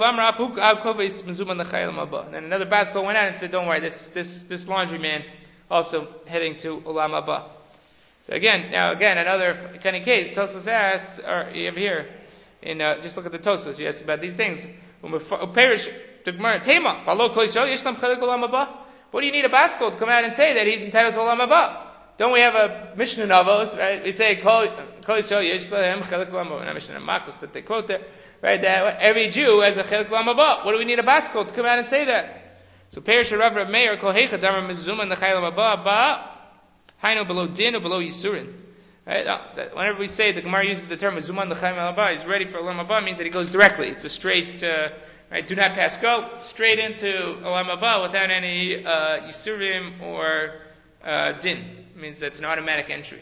then another Baskal went out and said, don't worry, this this this laundryman also heading to Olam Haba. So again, now again, another kind of case, Tosfos asks, or you have here, in, uh, just look at the Tosfos, you ask about these things. What do you need a Baskal to come out and say that he's entitled to Olam Haba? Don't we have a Mishnah Navos, right? We say, Kol Yisrael Yesh Lahem Chelik Olam Haba. Not Mishnah Makos that they quote there, right? That every Jew has a Chelik Olam Haba. What do we need a Baskal to come out and say that? So Perish Rav Rav Meir Kol Heicha Damar Mizuma Nechayil Haba Ba Hainu below Din or below Yisurin. Right? Uh, that whenever we say the Gemara uses the term Zuman L'chaim El Haba, he's ready for Olam Haba, means that he goes directly. It's a straight, uh, right? Do not pass go straight into Olam Haba without any uh, Yisurim or uh, Din. It means that's an automatic entry.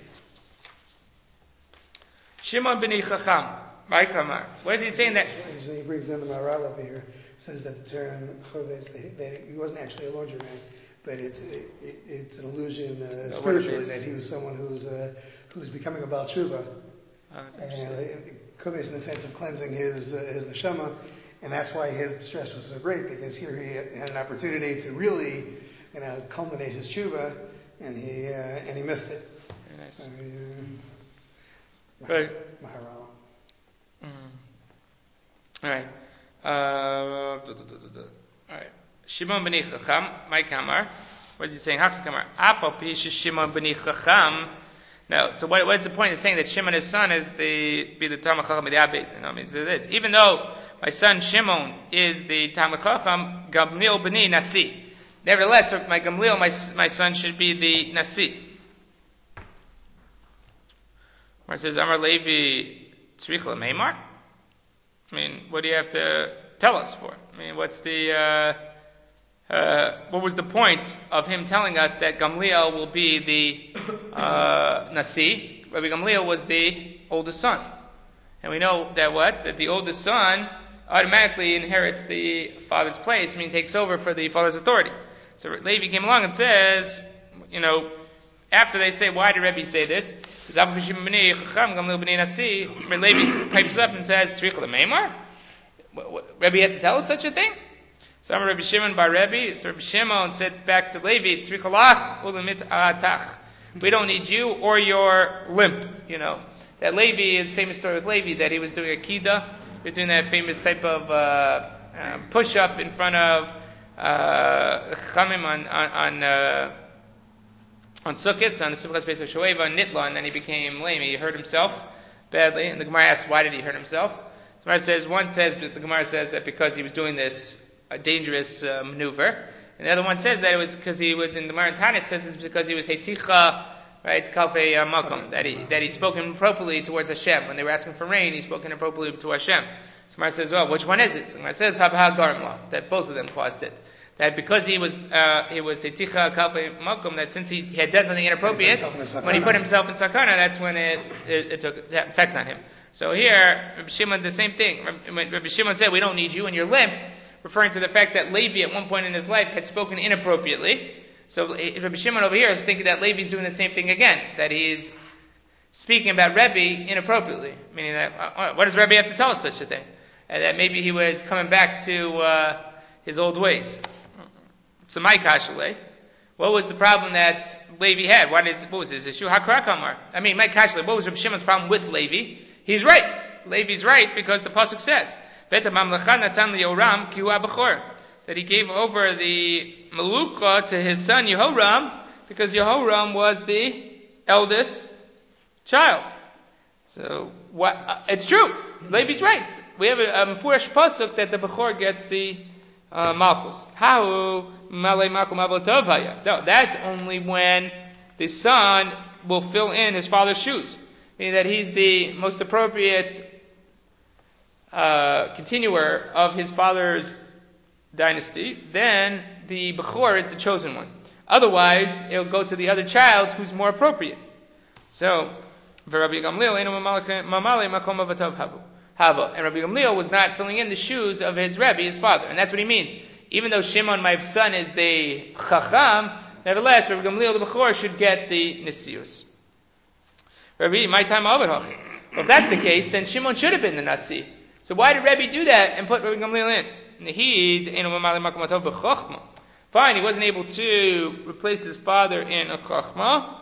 Shimon b'nei Chacham, my Kamar. What is he saying that? So he brings them the Maharal over here. Says that the term Choves, he wasn't actually a laundry man, but it's it, it's an allusion uh, spiritually that he was someone who's uh, who's becoming a Baal Tshuva. Oh, and Choves in the sense of cleansing his uh, his neshama, and that's why his distress was so great, because here he had an opportunity to really, you know, culminate his tshuva, and he uh, and he missed it. Very nice. So, uh, Right. Maharal. Mm. All right. Uh, duh, duh, duh, duh, duh. All right. Shimon b'nei Chacham, my Kamar. What is he saying? Hach Kamar. Afal pi Shimon b'nei Chacham. No. So what, what is the point of saying that Shimon, his son, is the be the Talmid Chacham of the Abbas? You know, I mean, so this. Even though my son Shimon is the Talmid Chacham, Gamliel b'nei Nasi. Nevertheless, my Gamliel, my my son, should be the Nasi. Where it says Amar Levi Tzrich L'Meimar. I mean, what do you have to tell us for? I mean, what's the, uh, uh, what was the point of him telling us that Gamliel will be the, uh, Nasi? Rabbi Gamliel was the oldest son. And we know that what? That the oldest son automatically inherits the father's place, I mean, takes over for the father's authority. So Levi came along and says, you know, after they say, why did Rebbe say this? Rebbe pipes up and says, Tzrich L'Meimar? Rebbe had to tell us such a thing? So I'm Rebbe Shimon bar Rebbe. So Rebbe Shimon said back to Levi, Tzrich Alach u'lemit atach. We don't need you or your limp. You know, that Levi is famous story with Levi, that he was doing a kida. He was doing that famous type of uh, um, push-up in front of uh, Chamim on, on, on uh, on Sukkot, on the Simchas Pesach Shoeva, on Nitla, and then he became lame. He hurt himself badly, and the Gemara asks, why did he hurt himself? The Gemara says, one says, the Gemara says that because he was doing this uh, dangerous uh, maneuver, and the other one says that it was because he was in the Gemara in Tanis says it's because he was Heiticha, right, Kalfei uh, Makom, that he that he spoke inappropriately towards Hashem. When they were asking for rain, he spoke inappropriately to Hashem. So the Gemara says, well, which one is it? So the Gemara says, Habha Garmla, that both of them caused it. That because he was uh, he was Eticha Kalpei Malkum, that since he had done something inappropriate, when he put himself in sakana, that's when it, it, it took effect on him. So here, Rabbi Shimon, the same thing. When Rabbi Shimon said, we don't need you and you're limp, referring to the fact that Levi at one point in his life had spoken inappropriately. So Rabbi Shimon over here is thinking that Levi's doing the same thing again, that he's speaking about Rebbe inappropriately. Meaning that, uh, what does Rebbe have to tell us such a thing? And that maybe he was coming back to uh, his old ways. So my kashle, what was the problem that Levi had? What, did, what was his issue? Hakrakamar. I mean, my kashle, what was Rabbi Shimon's problem with Levi? He's right. Levi's right because the pasuk says that he gave over the Maluka to his son Yehoram because Yehoram was the eldest child. So what? Uh, it's true. Levi's right. We have a Mefurish pasuk that the Bechor gets the uh, Malchus. How? No, that's only when the son will fill in his father's shoes. Meaning that he's the most appropriate uh, continuer of his father's dynasty. Then the Bechor is the chosen one. Otherwise, it'll go to the other child who's more appropriate. So, Rabbi Gamliel, and Rabbi Gamliel was not filling in the shoes of his Rebbe, his father. And that's what he means. Even though Shimon, my son, is the Chacham, nevertheless, Rabbi Gamliel the Bechor should get the Nisius. Rabbi, my time over. Well, if that's the case, then Shimon should have been the Nasi. So why did Rabbi do that and put Rabbi Gamliel in? Fine, he wasn't able to replace his father in a Chachma.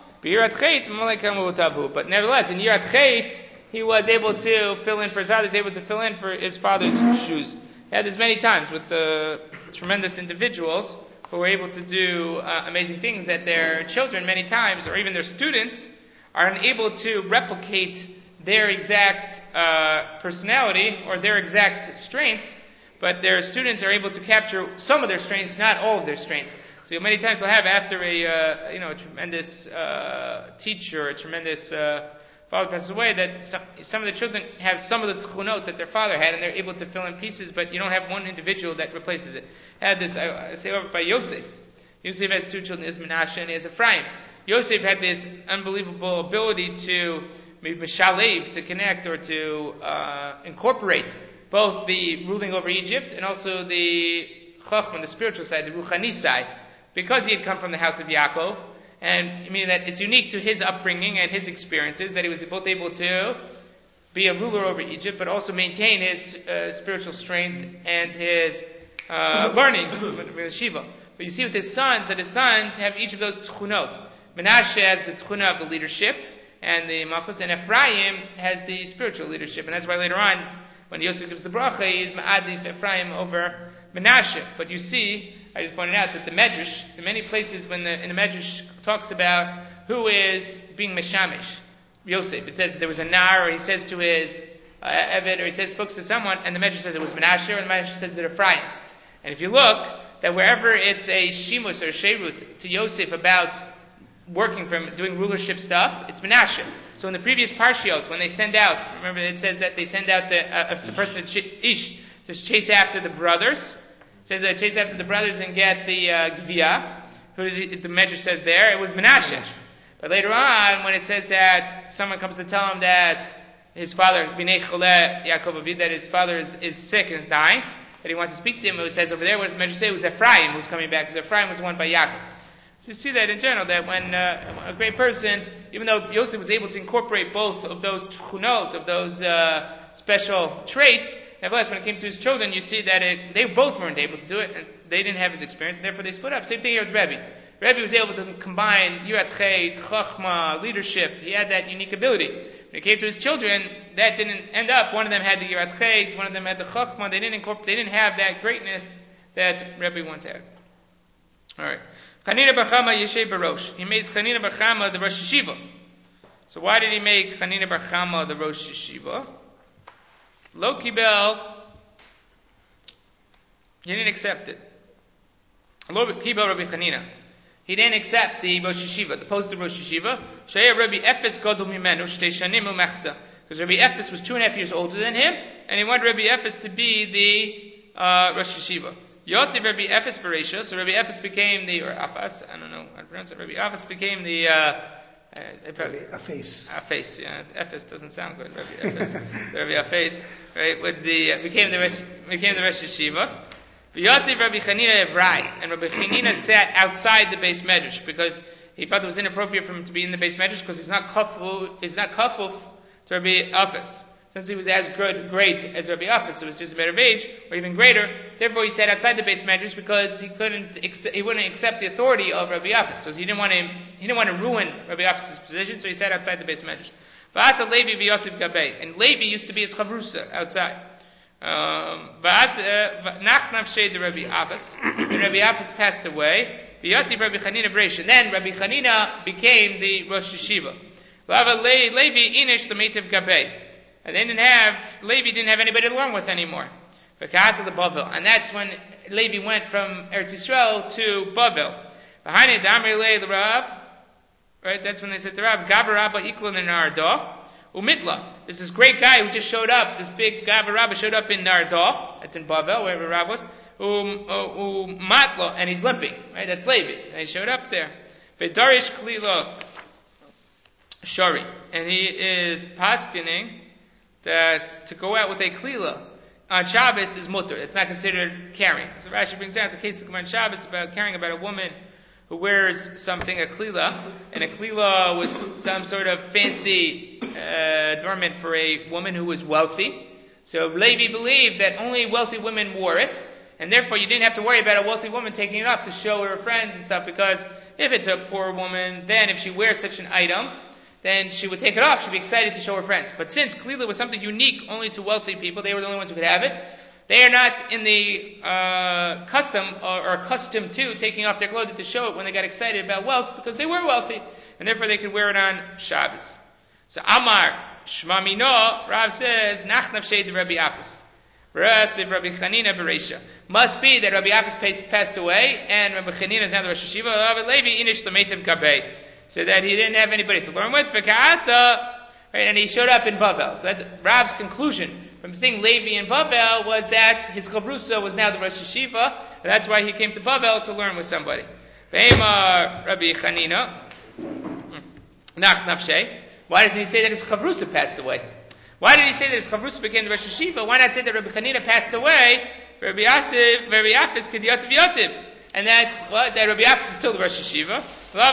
But nevertheless, in Yirat Chet, he was able to fill in for his father, he was able to fill in for his father's shoes. He had this many times with uh, tremendous individuals who were able to do uh, amazing things that their children many times, or even their students, are unable to replicate their exact uh, personality or their exact strengths, but their students are able to capture some of their strengths, not all of their strengths. So many times they'll have after a uh, you know a tremendous uh, teacher, a tremendous uh, father passes away, that some, some of the children have some of the tchunot that their father had, and they're able to fill in pieces, but you don't have one individual that replaces it. I had this, I, I say over by Yosef. Yosef has two children, he has Menashe and he has Ephraim. Yosef had this unbelievable ability to maybe mishalev, to connect or to uh, incorporate both the ruling over Egypt and also the chachma, the spiritual side, the ruchani side, because he had come from the house of Yaakov. And I mean that it's unique to his upbringing and his experiences that he was both able to be a ruler over Egypt, but also maintain his uh, spiritual strength and his uh, learning with Shiva. But you see with his sons that his sons have each of those tchunot. Menashe has the tchuna of the leadership and the malchus, and Ephraim has the spiritual leadership. And that's why later on, when Yosef gives the bracha, he is ma'adif Ephraim over Menashe. But you see, I just pointed out that the Medrash, in many places when the, in the Medrash talks about who is being Meshamish, Yosef, it says there was a Nar, or he says to his uh, Eved, or he says, speaks to someone, and the Medrash says it was Menashe, or the Medrash says it Ephraim. And if you look, that wherever it's a Shimus or a Sherut to Yosef about working for him, doing rulership stuff, it's Menashe. So in the previous Parshiot, when they send out, remember it says that they send out the, uh, a person, Ish, to chase after the brothers. It says that chase after the brothers and get the uh, Gviyah. Who does it, the Medrash says there? It was Menashe. But later on, when it says that someone comes to tell him that his father, B'nei Choleh Yaakov Aviv, that his father is, is sick and is dying, that he wants to speak to him, it says over there, what does the Medrash say? It was Ephraim who was coming back, because Ephraim was the one by Yaakov. So you see that in general, that when uh, a great person, even though Yosef was able to incorporate both of those tchunot, of those uh, special traits, nevertheless, when it came to his children, you see that it, they both weren't able to do it, and they didn't have his experience, and therefore they split up. Same thing here with Rebbe. Rebbe was able to combine Yirat Chet, Chachma, leadership. He had that unique ability. When it came to his children, that didn't end up. One of them had the Yirat Chet, one of them had the Chachma. They didn't incorporate. They didn't have that greatness that Rebbe once had. All right. Chanina bar Chama Yeshe Barosh. He makes Chanina bar Chama the Rosh Yeshiva. So why did he make Chanina bar Chama the Rosh Yeshiva? Lo Kibel, he didn't accept it. Lo Kibel Rabbi Chanina. He didn't accept the Rosh Yeshiva, the post of Rosh Yeshiva. Shaya Rabbi Ephes Gadol Mimenu Shtei Shanim Umechza. Because Rabbi Ephes was two and a half years older than him, and he wanted Rabbi Ephes to be the uh, Rosh Yeshiva. Yotiv Rabbi Ephes Bereisha, so Rabbi Ephes became the, or Afas, I don't know how to pronounce it, Rabbi Afas became the, uh, uh, Rabbi Afes. Afes, yeah, Ephes doesn't sound good, Rabbi Ephes. So Rabbi Afes, right, with the, uh, became the Rosh, became the Rosh Yeshiva. V'yativ Rabbi Chanina Evrai, and Rabbi Chanina sat outside the base medrash because he felt it was inappropriate for him to be in the base medrash because he's not kafuf, he's not kafuf to Rabbi Afas. Since he was as good, great as Rabbi Afas, it was just a matter of age, or even greater. Therefore, he sat outside the base medrash because he couldn't, he wouldn't accept the authority of Rabbi Afas. So he didn't want to, he didn't want to ruin Rabbi Afas' position. So he sat outside the base medrash. V'ata Levi v'yativ gabei, and Levi used to be his chavrusa outside. Um, but Nachnav Shed Rabbi Abbas, Rabbi Abbas passed away. V'yativ Rabbi Chanina Breish, and then Rabbi Chanina became the Rosh Yeshiva. Lava Levi Inish the Meitiv Gabei, and they didn't have Levi didn't have anybody to learn with anymore. V'kat the Bavel, and that's when Levi went from Eretz Yisrael to Bavel. Behind it, Damri Le Rav, right? That's when they said to Rav, Gabar Rabba Iklon in Arda. Umitla. There's this great guy who just showed up. This big Gavar Rabba showed up in Nardah. That's in Bavel, wherever Rab was. Umatla, and he's limping. Right? That's Levi. And he showed up there. Vedarish Klila Shari. And he is paskening that to go out with a Klila on Shabbos is mutter. It's not considered carrying. So Rashi brings down, it's a case of on Shabbos about carrying about a woman who wears something, a klila, and a klila was some sort of fancy uh, adornment for a woman who was wealthy. So Levi believed that only wealthy women wore it, and therefore you didn't have to worry about a wealthy woman taking it up to show her friends and stuff, because if it's a poor woman, then if she wears such an item, then she would take it off, she'd be excited to show her friends. But since klila was something unique only to wealthy people, they were the only ones who could have it, they are not in the uh, custom or, or accustomed to taking off their clothing to show it when they got excited about wealth, because they were wealthy, and therefore they could wear it on Shabbos. So Amar Shma Mino, Rav says Nachnav Shed Rabbi Afas, Rasiv Rabbi Chanina Bereisha. Must be that Rabbi Afas passed away, and Rabbi Chanina is now the Rosh Yeshiva. Levi Inish L'Meitav Gabei, so that he didn't have anybody to learn with. V'Ka'ata right? And he showed up in Bavel. So that's Rav's conclusion from seeing Levi in Bavel was that his chavrusa was now the Rosh Yeshiva, and that's why he came to Bavel to learn with somebody. Be'ema Rabbi Chanina, Nach Nafshe. Why doesn't he say that his chavrusa passed away? Why did he say that his chavrusa became the Rosh Yeshiva? Why not say that Rabbi Chanina passed away? Rabbi Yasif, Rabbi Yafis, Kediyat V'yotiv. And that, what? That Rabbi Yafis is still the Rosh Yeshiva. That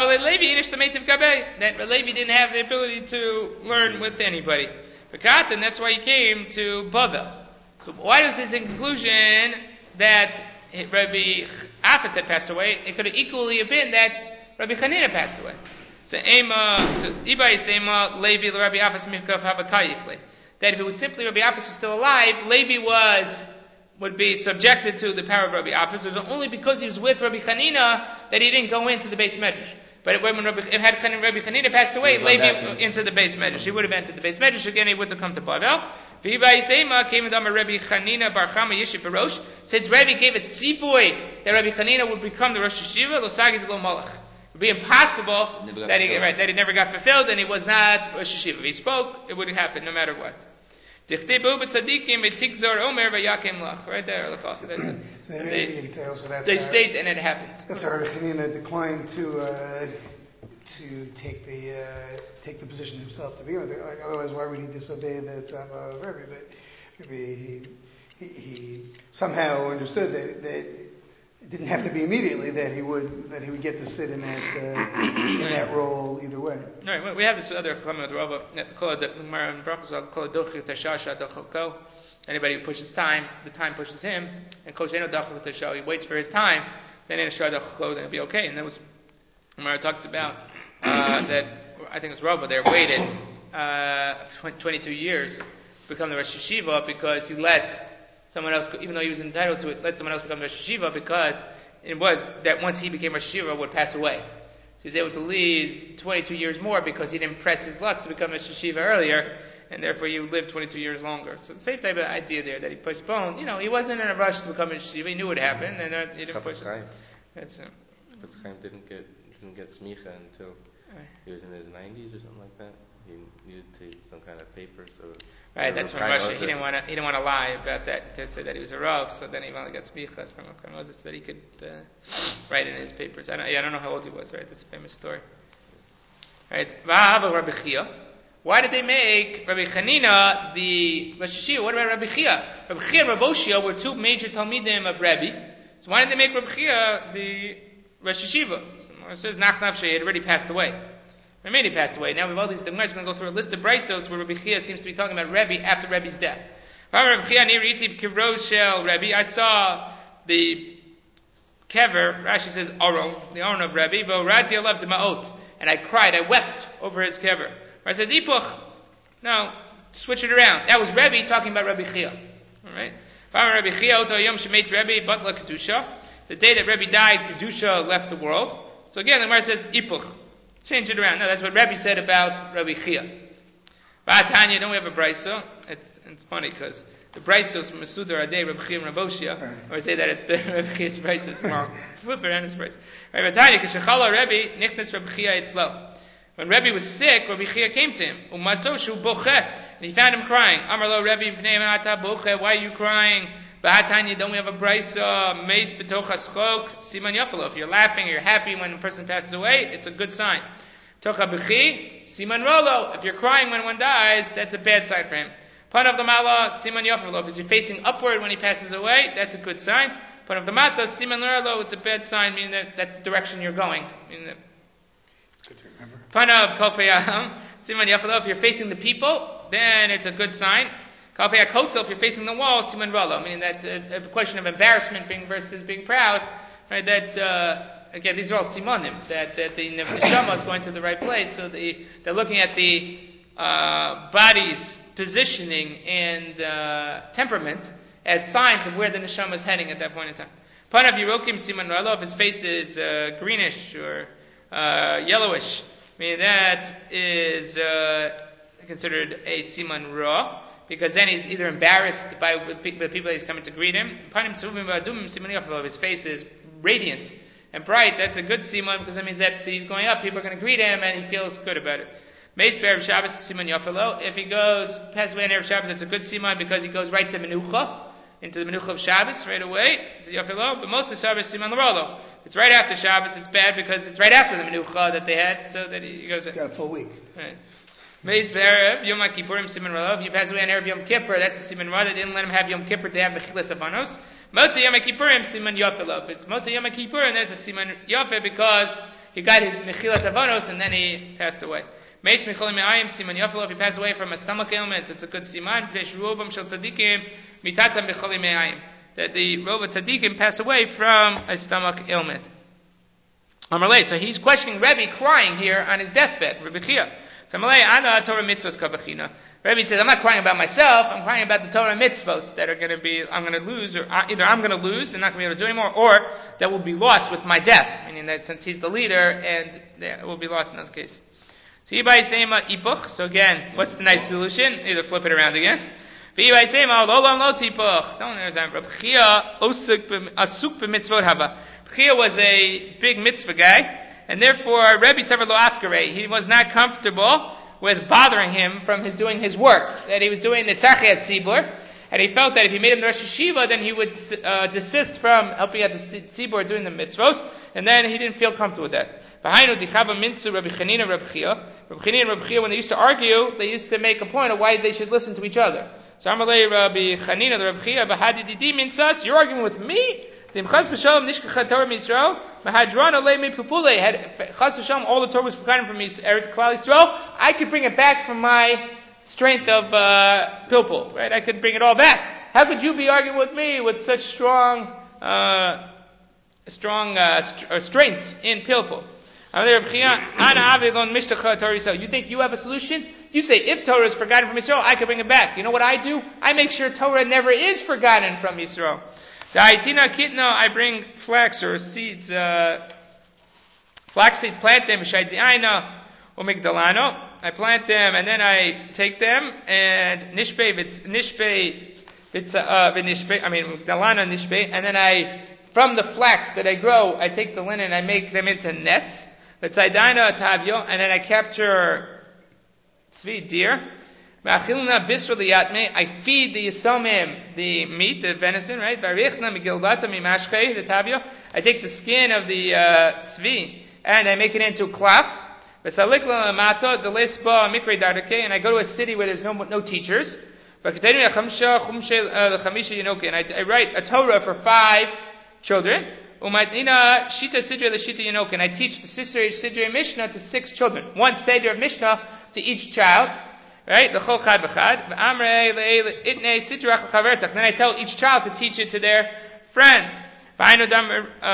Levi didn't have the ability to learn with anybody. And that's why he came to Bavel. So why was his conclusion that Rabbi Yafis had passed away? It could have equally have been that Rabbi Chanina passed away. So Ema, so Ibai Sema, Levi, Rabbi Yafis, Mikaf, Habakayifle. That if it was simply Rabbi Yafis was still alive, Levi was would be subjected to the power of Rabbi Yafis. It was only because he was with Rabbi Chanina that he didn't go into the base medrash. But when Rabbi, if had Rabbi Chanina passed away, Levi into the base medrash. He would have entered the base medrash again. He would have come to Bavel. V'hibai Seima came to Rabbi Chanina Bar Chama Yeshiv Barosh. Since Rabbi gave a tzipui that Rabbi Chanina would become the Rosh Yeshiva, lo sagid lo malach. It would be impossible that he right, that he never got fulfilled, and he was not Rosh Yeshiva. If he spoke, it would happen no matter what. Right there, right there. So that's it. So they, you can say also that's they state and it happens. That's how Rabbi Chanina declined to uh, to take the uh, take the position himself to be with it. Like, otherwise, why would he disobey the tzava of Rabbi? But maybe he, he he somehow understood that that it didn't have to be immediately that he would that he would get to sit in that uh, in that role either way. Right. Well, we have this other chama Rava. Anybody who pushes time, the time pushes him, and he waits for his time. Then in a then it'll be okay. And that was Gemara talks about uh, that. I think it's Rava there waited uh, twenty-two years to become the Rosh Yeshiva because he let someone else, even though he was entitled to it, let someone else become Rosh Yeshiva because it was that once he became Rosh Yeshiva would pass away. So he was able to lead twenty-two years more because he didn't press his luck to become Rosh Yeshiva earlier, and therefore he lived twenty-two years longer. So the same type of idea there that he postponed. You know, he wasn't in a rush to become Rosh Yeshiva. He knew it would happen, and uh, he didn't push it. That's it. Chafetz Chaim didn't get didn't get smicha until he was in his nineties or something like that. He needed to some kind of paper, so. Right, that's from Russia. He didn't want to. He didn't want to lie about that to say that he was a rav. So then he finally got smicha from Chaim Moses that he could uh, write in his papers. I don't, yeah, I don't know how old he was. Right, that's a famous story. Right, Va'ava Rabbi Chia. Why did they make Rabbi Chanina the Rosh Yeshiva? What about Rabbi Chia? Rabbi Chia and Rabbi Oshia were two major talmidim of Rabbi. So why did they make Rabbi Chia the Rosh Yeshiva? So it says Nach Nafshe had already passed away. I mean, he passed away. Now we have all these. The Gemara is going to go through a list of braytos where Rabbi Chia seems to be talking about Rabbi after Rabbi's death. I saw the kever. Rashi says Aron, the Aron of Rabbi. And I cried. I wept over his kever. Rashi says Ipuch. No, switch it around. That was Rabbi talking about Rabbi Chia. All right. Rabbi Chia Oto Yom Shemet Rabbi Batla Kedusha. The day that Rabbi died, Kedusha left the world. So again, the Gemara says Ipuch. Change it around. No, that's what Rabbi said about Rabbi Chia. Tanya, don't we have a brayso? It's it's funny because the brayso is from Masudar Adei, Rabbi Chia and Rabbi Oshia. Or I say that it's the Rabbi Chia's brayso is wrong. Flip around his brayso. Right, Tanya, Kishachala Rabbi, Nichnas Rabbi Chia Itzlo. When Rabbi was sick, Rabbi Chia came to him. Umatzoshu boche. And he found him crying. Amarlo Rabbi Pnei Mata boche. Why are you crying? Tanya, don't we have a brayso? Meis betochas chok. Siman yafalo. If you're laughing or you're happy when a person passes away, it's a good sign. Tocha b'chi, siman rolo. If you're crying when one dies, that's a bad sign for him. Pan of the mala, siman yafalo. If you're facing upward when he passes away, that's a good sign. Pan of the mata, siman rolo. It's a bad sign, meaning that that's the direction you're going. Meaning that. It's good to remember. Pan of kofeyam, siman yafalo. If you're facing the people, then it's a good sign. Kofeyam kotel. If you're facing the wall, siman rolo. Meaning that uh, a question of embarrassment being versus being proud. Right? That's. Uh, Again, these are all simonim, that, that the neshama is going to the right place, so the, they're looking at the uh, body's positioning and uh, temperament as signs of where the neshama is heading at that point in time. Panav Yerokim Siman Ralo, if his face is uh, greenish or uh, yellowish, I mean that is uh, considered a Siman Ra, because then he's either embarrassed by the people that he's coming to greet him. Panim Suvim Vadum Siman Yafalo, if his face is radiant and bright, that's a good siman because that means that he's going up, people are going to greet him and he feels good about it. Meis Be'erev Shabbos Siman Yafelo. If he goes passes away on Erev Shabbos, it's a good siman because he goes right to Menucha, into the Menucha of Shabbos right away. It's a Yafelo. But most of Shabbos Siman L'Rolo. It's right after Shabbos. It's bad because it's right after the Menucha that they had, so that he goes. Got a full week. Right. Meis Be'erev Yom HaKippurim Siman L'Rolo. If he passes away on Erev Yom Kippur, that's a siman Ra. They didn't let him have Yom Kippur to have Mechilas Avanos. Motzei Yom HaKippurim Siman Yafelo. If it's Motzei Yom HaKippur, and then it's a siman Yafe because he got his Mechilas Avanos and then he passed away. Meis Micholim Me'ayim Siman Yafelo. If he passes away from a stomach ailment, it's a good siman. Pnei Shruobam Shel Tzadikim Mitatam Micholim Me'ayim. That the Rov Tzadikim pass away from a stomach ailment. Amalei. So he's questioning Rebbe crying here on his deathbed. Rebbe Chia. So Amalei Ana Torah Mitzvos Kavachina. Rebbe says, I'm not crying about myself, I'm crying about the Torah mitzvos that are going to be, I'm going to lose, or either I'm going to lose and not going to be able to do anymore, or that will be lost with my death, meaning that since he's the leader, and it will be lost in those cases. So Ibai Sema Ipuch, so again, what's the nice solution? Either flip it around again. Ibai Sema, Lolam Lo Tipuch. Don't understand. Reb Chia Asuk B'mitzvot Haba. Chia was a big mitzvah guy, and therefore Rebbe Sever Lo Afkarei, he was not comfortable with bothering him from his doing his work, that he was doing the Tzachei Tzibur, and he felt that if he made him the Rosh Hashiva, then he would uh, desist from helping out the Tzibur doing the mitzvos, and then he didn't feel comfortable with that. V'hainu dichava minzu Rabbi Chanina Rabbi Chia. Rabbi Chanina and Rabbi Chia, when they used to argue, they used to make a point of why they should listen to each other. So Amalei Rabbi Chanina Rabbi Chia, Bahadi Didi Minsas, you're arguing with me? The Chas v'Shalom Nishkacha Torah Misrael, Mahadran Olei Mi Pupule, had Chas v'Shalom, all the Torah was forgotten from Eretz Klal Yisrael. I could bring it back from my strength of uh, Pilpul, right? I could bring it all back. How could you be arguing with me with such strong, uh, strong uh, st- strengths in Pilpul? You think you have a solution? You say, if Torah is forgotten from Yisrael, I can bring it back. You know what I do? I make sure Torah never is forgotten from Yisrael. The Aitina Kitna, I bring flax or seeds, uh, flax seeds, plant them, Shaidiaina, Umigdalano. I plant them and then I take them and Nishpe, Nishpe, Nishpe, I mean, Migdalana Nishpe, and then I, from the flax that I grow, I take the linen, I make them into nets. V'tzaidaina Tavyo, and then I capture tzvi, deer. V'achilna bisra liyatme, I feed the yisomim, the meat, the venison, right? V'arichna migildata mimashchei, the Tavyo. I take the skin of the uh, tzvi, and I make it into a cloth. V'salikla lamato, delesba mikre dardake, and I go to a city where there's no no teachers. V'katenu yachamsha chumshe l'chamisha yinoke, and I, I write a Torah for five children. Umaitnina shita sidra l'shita yinoke, and I teach the Sidrei Sidrei Mishnah to six children. One seder of Mishnah to each child. Right? L'chol chad v'chad. V'amrei le'itnei sidra chavertach. Then I tell each child to teach it to their friend. V'aynu dam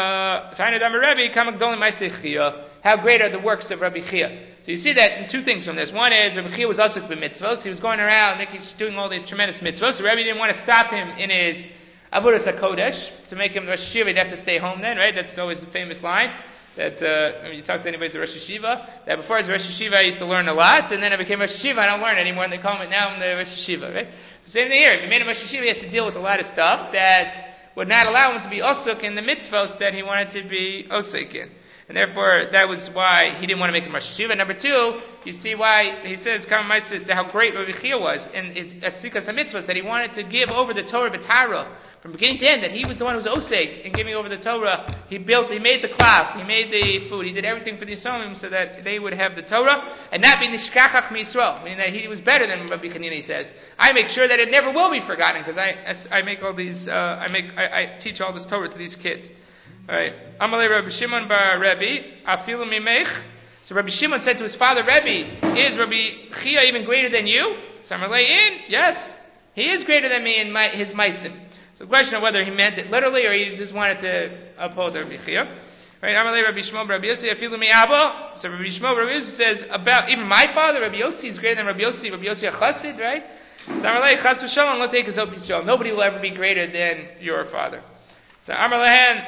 Rebbe kamak dolim ma'aseh Chia. How great are the works of Rabbi Chia? So you see that in two things from this. One is Rabbi Chia was asuk b'mitzvos. He was going around making, doing all these tremendous mitzvos. So Rabbi didn't want to stop him in his Avodas HaKodesh. To make him Rosh Hashiva, he'd have to stay home then, right? That's always the famous line. That uh, when you talk to anybody who's a Rosh Hashiva, that before I was Rosh Hashiva, I used to learn a lot, and then I became Rosh Hashiva, I don't learn anymore, and they call me, now I'm the Rosh Hashiva, right? So same thing here. If you made him Rosh Hashiva, he has to deal with a lot of stuff that would not allow him to be osuk in the mitzvos that he wanted to be osuk in. And therefore, that was why he didn't want to make him Rosh Hashiva. Number two, you see why he says, how great Rabbi Chia was in his Asikas HaMitzvahs, that he wanted to give over the Torah B'Taro, from beginning to end, that he was the one who was oseg in giving over the Torah. He built, he made the cloth, he made the food, he did everything for the Yisomim so that they would have the Torah and not be nishkachach miYisrael, meaning that he was better than Rabbi Chanina. He says, I make sure that it never will be forgotten because I, I make all these, uh, I make, I, I teach all this Torah to these kids. All right. Amalei Rabbi Shimon bar Rebbe afilu mimech. So Rabbi Shimon said to his father, Rebbe, is Rabbi Chia even greater than you? So Amalei in, yes, he is greater than me in my, his meisim. So the question of whether he meant it literally or he just wanted to uphold Rabbi Chia. Right? Amalei Rabbi Shmuel Rabbi Yossi afilu mi Abba. So Rabbi Shmuel Rabbi Yossi says about even my father Rabbi Yossi is greater than Rabbi Yossi. Rabbi Yossi a chassid, right? So Amalei chas v'shalom lo take his Op Yisrael. Nobody will ever be greater than your father. So Amalei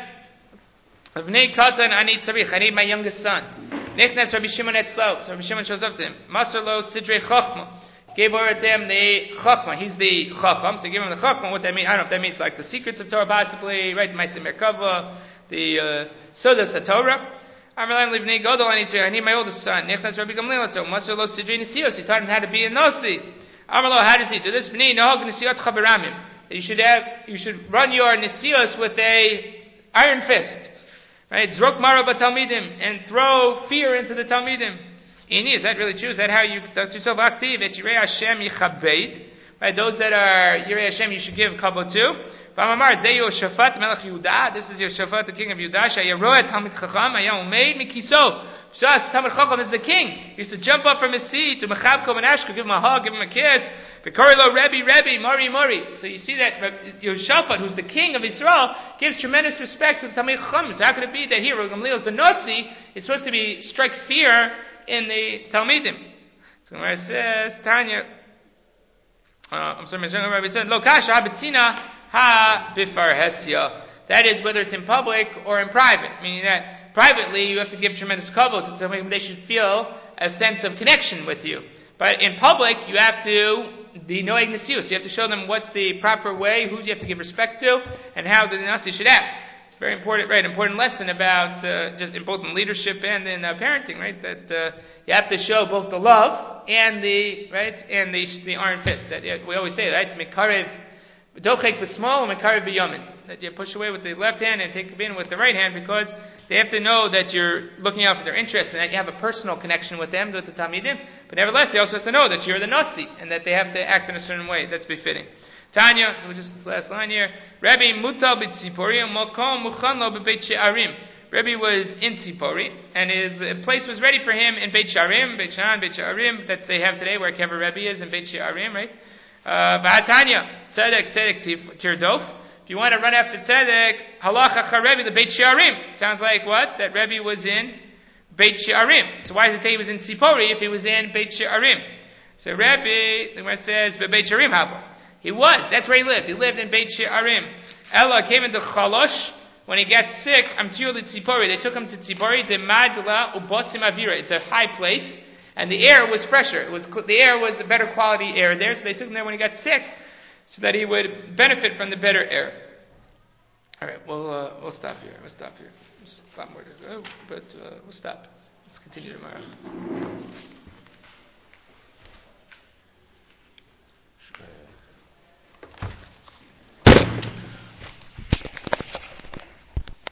Avnei katan ani tzarich. I need my youngest son. Nechnas Rabbi Shimon etzlo. So Rabbi Shimon shows up to him. Masar lo sidrei chachma. Gave over to him the Chachma. He's the Chacham, so give him the Chachma. What that means, I don't know if that means like the secrets of Torah, possibly, right? The Ma'aseh Merkava, the uh, Sodas of Torah. Amar lahem livnei gadol ani tzvei. I need my oldest son. Nechnas Rabbi Gamliel so masar lo sidrei nesios. He taught him how to be a nasi. Amar lo, how does he do this? Bnei nahog nesiot chaberamim. You should have, you should run your nesios with a iron fist, right? Zrok mara b'talmidim, and throw fear into the talmidim. Ini, is that really true? Is that how you conduct yourself? Active et yirei Hashem yichabeit. Right, those that are yirei Hashem, you should give kabod to. V'amar zei Yoshafat melech Yehuda. This is Yoshafat, the king of Yehuda. Shayaroet talmid chacham haya umeid mikiso. Shas talmid chacham is the king. He used to jump up from his seat to mechabko and ashko, give him a hug, give him a kiss. V'korilo Rebbe, Rebbe, Mori, Mori. So you see that Yoshafat, who's the king of Israel, gives tremendous respect to the talmid chacham. So how could it be that here, Gamliel, the nasi, is supposed to be strike fear in the talmidim? So Gemara says, Tanya. Uh, I'm sorry, Rabbi said, Lo kasha habetzina ha bifarhesia. That is, whether it's in public or in private. Meaning that privately you have to give tremendous kavod to somebody. They should feel a sense of connection with you. But in public, you have to the noeg nesius. You have to show them what's the proper way, who you have to give respect to, and how the nasi should act. It's a very important, right? Important lesson about uh, just in both in leadership and in uh, parenting, right? That uh, you have to show both the love and the right and the the iron fist. That yeah, we always say, right? To mekarev dochek b'smol and mekarev b'yamin. That you push away with the left hand and take in with the right hand, because they have to know that you're looking out for their interests and that you have a personal connection with them, with the talmidim. But nevertheless, they also have to know that you're the nasi and that they have to act in a certain way that's befitting. Tanya, so just this last line here. Rabbi mutal b'tzipori mokom muchan lo b'beit she'arim. Rebbe was in Tzipori, and his place was ready for him in Beit She'arim, Beit Shan, Beit She'arim, that they have today, where Kever Rebbe is in Beit She'arim, right? V'hatanya, tzedek, tzedek, tirdof. If you want to run after tzedek, halacha cha Rebbe, the Beit She'arim. Sounds like what? That Rebbe was in Beit She'arim. So why does it say he was in Tzipori if he was in Beit She'arim? So Rebbe, the Gemara says, Beit She'arim haba. He was, that's where he lived. He lived in Beit She'arim. Ella came into Chalosh. When he gets sick, Amtiyu Tzipori, they took him to Tzipori, de Madla Ubosim Avira. It's a high place, and the air was fresher. It was the air was a better quality air there, so they took him there when he got sick, so that he would benefit from the better air. All right, we'll uh, we'll stop here. We'll stop here. There's a lot more to go, but uh, we'll stop. Let's continue tomorrow.